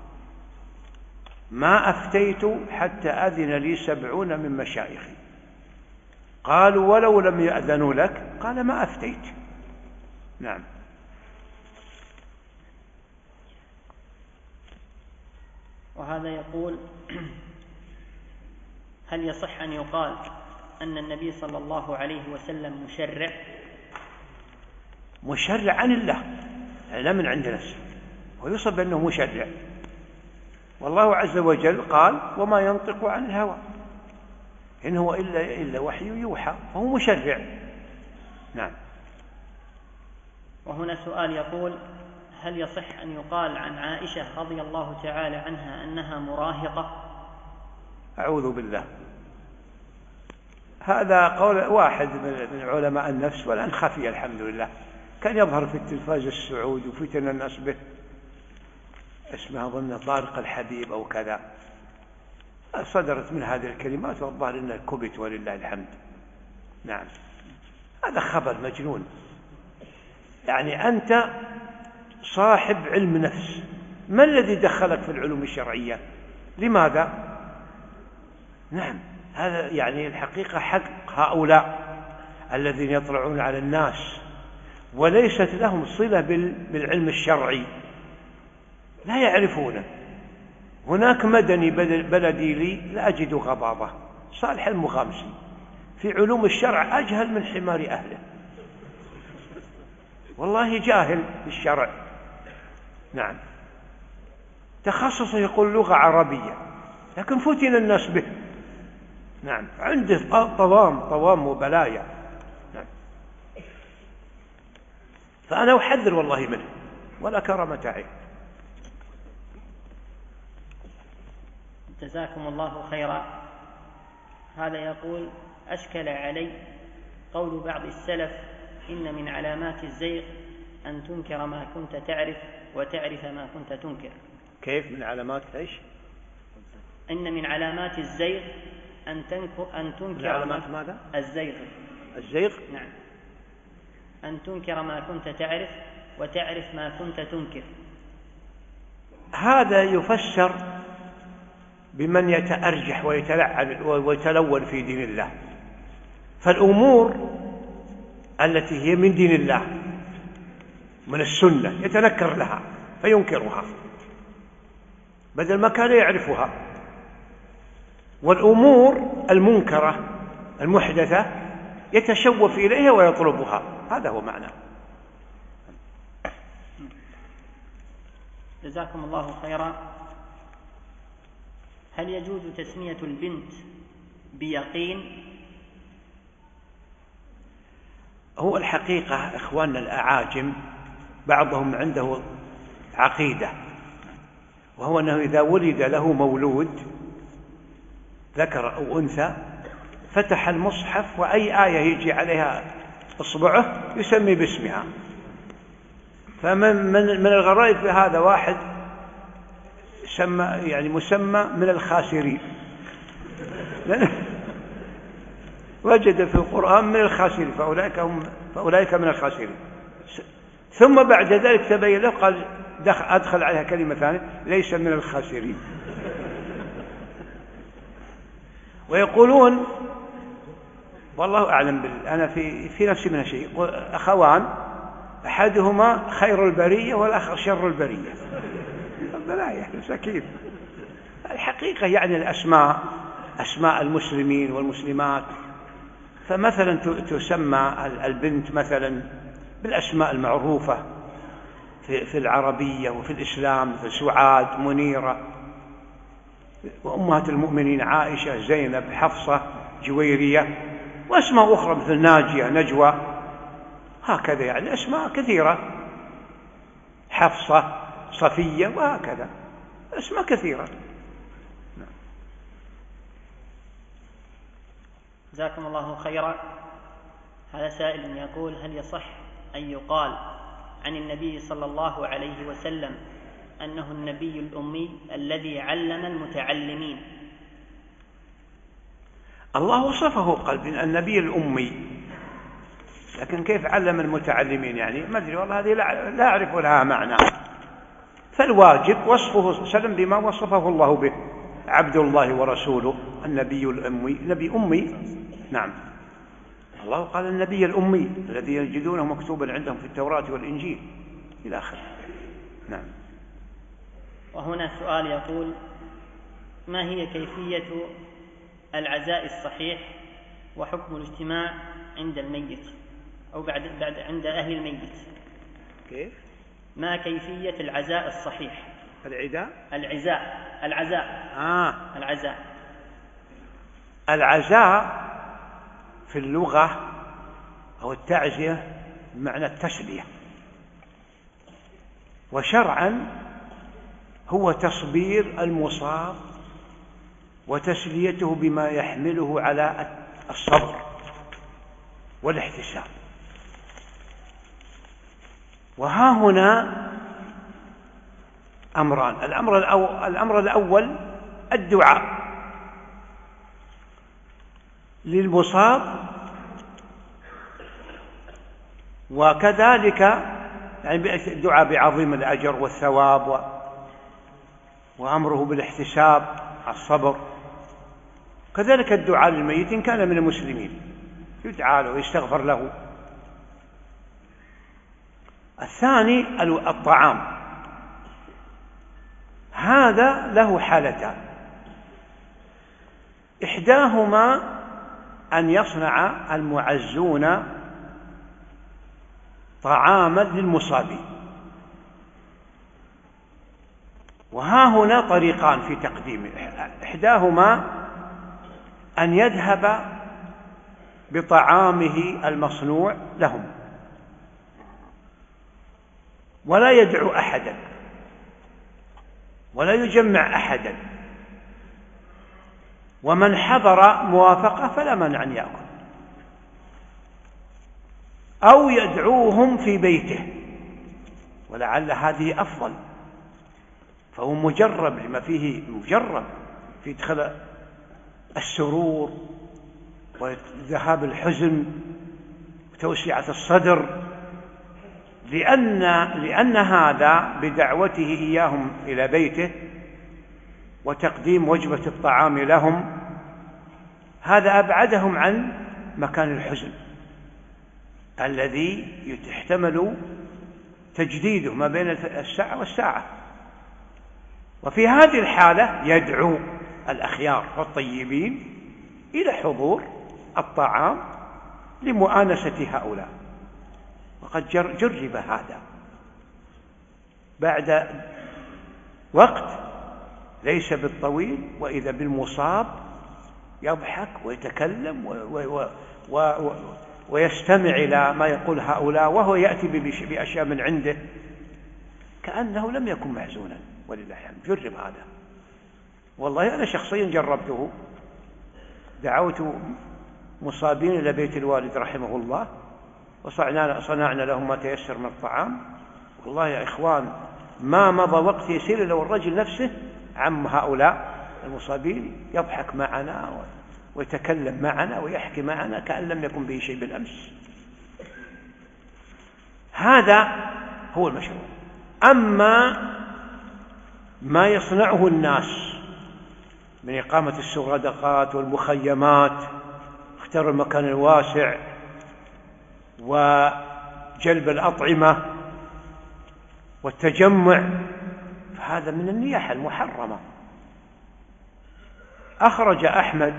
ما أفتيت حتى أذن لي 70 من مشايخي. قالوا: ولو لم يأذنوا لك؟ قال: ما أفتيت. نعم. وهذا يقول: هل يصح أن يقال أن النبي صلى الله عليه وسلم مشرع عن الله، لا من عند نفسه، ويصب أنه مشرع. والله عز وجل قال: وما ينطق عن الهوى إن هو إلا وحي يوحى، فهو مشرع. نعم. وهنا سؤال يقول: هل يصح أن يقال عن عائشة رضي الله تعالى عنها أنها مراهقة؟ أعوذ بالله. هذا قول واحد من علماء النفس، والآن خفي الحمد لله، كان يظهر في التلفاز السعودي وفتن الناس به، اسمه أظن طارق الحبيب أو كذا، صدرت من هذه الكلمات والظاهر إنها كبت ولله الحمد. نعم، هذا خبر مجنون. يعني أنت صاحب علم نفس، ما الذي دخلك في العلوم الشرعية؟ لماذا؟ نعم، هذا يعني الحقيقة حق هؤلاء الذين يطلعون على الناس وليست لهم صلة بالعلم الشرعي، لا يعرفونه. هناك مدني بلدي لي لا أجد غضاضة، صالح المغامسي في علوم الشرع أجهل من حمار أهله، والله جاهل في الشرع. نعم، تخصصه يقول لغة عربية، لكن فتن الناس به. نعم، عنده طوام وبلايا. نعم، فأنا أحذر والله منه ولا كرامة عليه. جزاكم الله خيرا. هذا يقول: أشكل علي قول بعض السلف: إن من علامات الزيغ أن تنكر ما كنت تعرف وتعرف ما كنت تنكر. كيف من علامات إيش؟ إن من علامات الزيغ أن تنكر علامات ماذا؟ الزيغ. نعم، أن تنكر ما كنت تعرف وتعرف ما كنت تنكر. هذا يفسر بمن يتأرجح ويتلعن ويتلون في دين الله. فالأمور التي هي من دين الله من السنة يتنكر لها فينكرها بدل ما كان يعرفها، والأمور المنكرة المحدثة يتشوف إليها ويطلبها. هذا هو معنى. جزاكم الله خيرا. هل يجوز تسمية البنت بيقين؟ هو الحقيقة إخواننا الأعاجم بعضهم عنده عقيدة، وهو أنه إذا ولد له مولود ذكر أو أنثى فتح المصحف وأي آية يجي عليها إصبعه يسمي باسمها. فمن الغرائب في هذا واحد مسمى من الخاسرين، وجد في القرآن من الخاسرين، فأولئك من الخاسرين. ثم بعد ذلك تبين له قال أدخل عليها كلمة ثانية: ليس من الخاسرين. ويقولون والله أعلم أنا في نفسي من شيء، أخوان أحدهما خير البرية والآخر شر البرية. بلايا مساكين. الحقيقة يعني الأسماء أسماء المسلمين والمسلمات، فمثلا تسمى البنت مثلا بالأسماء المعروفة في العربية وفي الإسلام، في سعاد، منيرة، وأمهات المؤمنين عائشة، زينب، حفصة، جويرية، وأسماء أخرى مثل ناجية، نجوى، هكذا يعني أسماء كثيرة، حفصة، صفية، وهكذا أسماء كثيرة. جزاكم الله خيرا. هذا سائل يقول: هل يصح أن يقال عن النبي صلى الله عليه وسلم أنه النبي الأمي الذي علم المتعلمين؟ الله وصفه قال النبي الأمي، لكن كيف علم المتعلمين يعني ما أدري والله، هذه لا أعرف لها معنى. فالواجب وصفه صلى الله عليه وسلم بما وصفه الله به: عبد الله ورسوله، النبي الأمي، نبي أمي. نعم، الله قال النبي الأمي الذي يجدونه مكتوبا عندهم في التوراة والإنجيل إلى آخره. نعم. وهنا سؤال يقول: ما هي كيفية العزاء الصحيح وحكم الاجتماع عند الميت أو بعد عند أهل الميت؟ كيف؟ ما كيفية العزاء الصحيح؟ العزاء في اللغة أو التعزية بمعنى التسلية، وشرعا هو تصبير المصاب وتسليته بما يحمله على الصبر والاحتساب. وها هنا أمران: الأمر الأول الدعاء للمصاب، وكذلك يعني الدعاء بعظيم الأجر والثواب، وأمره بالاحتساب على الصبر. كذلك الدعاء للميت إن كان من المسلمين، يدعى له ويستغفر له. الثاني الطعام، هذا له حالتان: إحداهما أن يصنع المعزون طعاما للمصابين، وها هنا طريقان في تقديمه: إحداهما أن يذهب بطعامه المصنوع لهم ولا يدعو أحدا ولا يجمع أحدا، ومن حضر موافقة فلا مانع أن يأكل، أو يدعوهم في بيته، ولعل هذه أفضل، فهو مجرب لما فيه، مجرب في إدخال السرور وذهاب الحزن وتوسعة الصدر، لأن هذا بدعوته إياهم إلى بيته وتقديم وجبة الطعام لهم، هذا أبعدهم عن مكان الحزن الذي يحتمل تجديده ما بين الساعة والساعة. وفي هذه الحالة يدعو الأخيار والطيبين إلى حضور الطعام لمؤانسة هؤلاء، وقد جرب هذا بعد وقت ليس بالطويل، وإذا بالمصاب يضحك ويتكلم ويستمع إلى ما يقول هؤلاء، وهو يأتي بأشياء من عنده كأنه لم يكن محزونا، ولله الحمد. جرب هذا، والله أنا شخصيا جربته، دعوت مصابين إلى بيت الوالد رحمه الله وصنعنا لهم ما تيسر من الطعام، والله يا إخوان ما مضى وقت يسير لو الرجل نفسه عم هؤلاء المصابين يضحك معنا ويتكلم معنا ويحكي معنا كأن لم يكن به شيء بالأمس. هذا هو المشروع. أما ما يصنعه الناس من إقامة السرادقات والمخيمات، اختار المكان الواسع وجلب الأطعمة والتجمع، فهذا من النياحة المحرمة. أخرج أحمد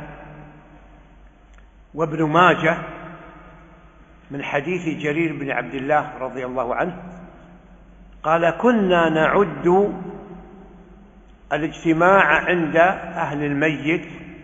وابن ماجه من حديث جرير بن عبد الله رضي الله عنه قال: كنا نعد الاجتماع عند أهل الميت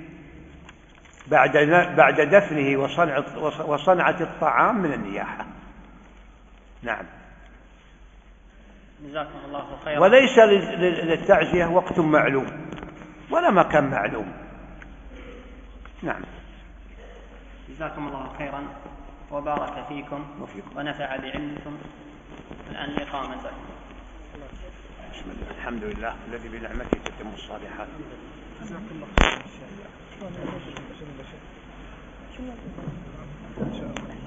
بعد دفنه وصنعة الطعام من النياحة. نعم. جزاكم الله خيرا. وليس للتعزية وقت معلوم ولا مكان معلوم. نعم. جزاكم الله خيرا وبارك فيكم ونفع بعلمكم. الآن الإقامة. بسم الله، الحمد لله الذي بنعمته تتم الصالحات. جزاك الله خيرا.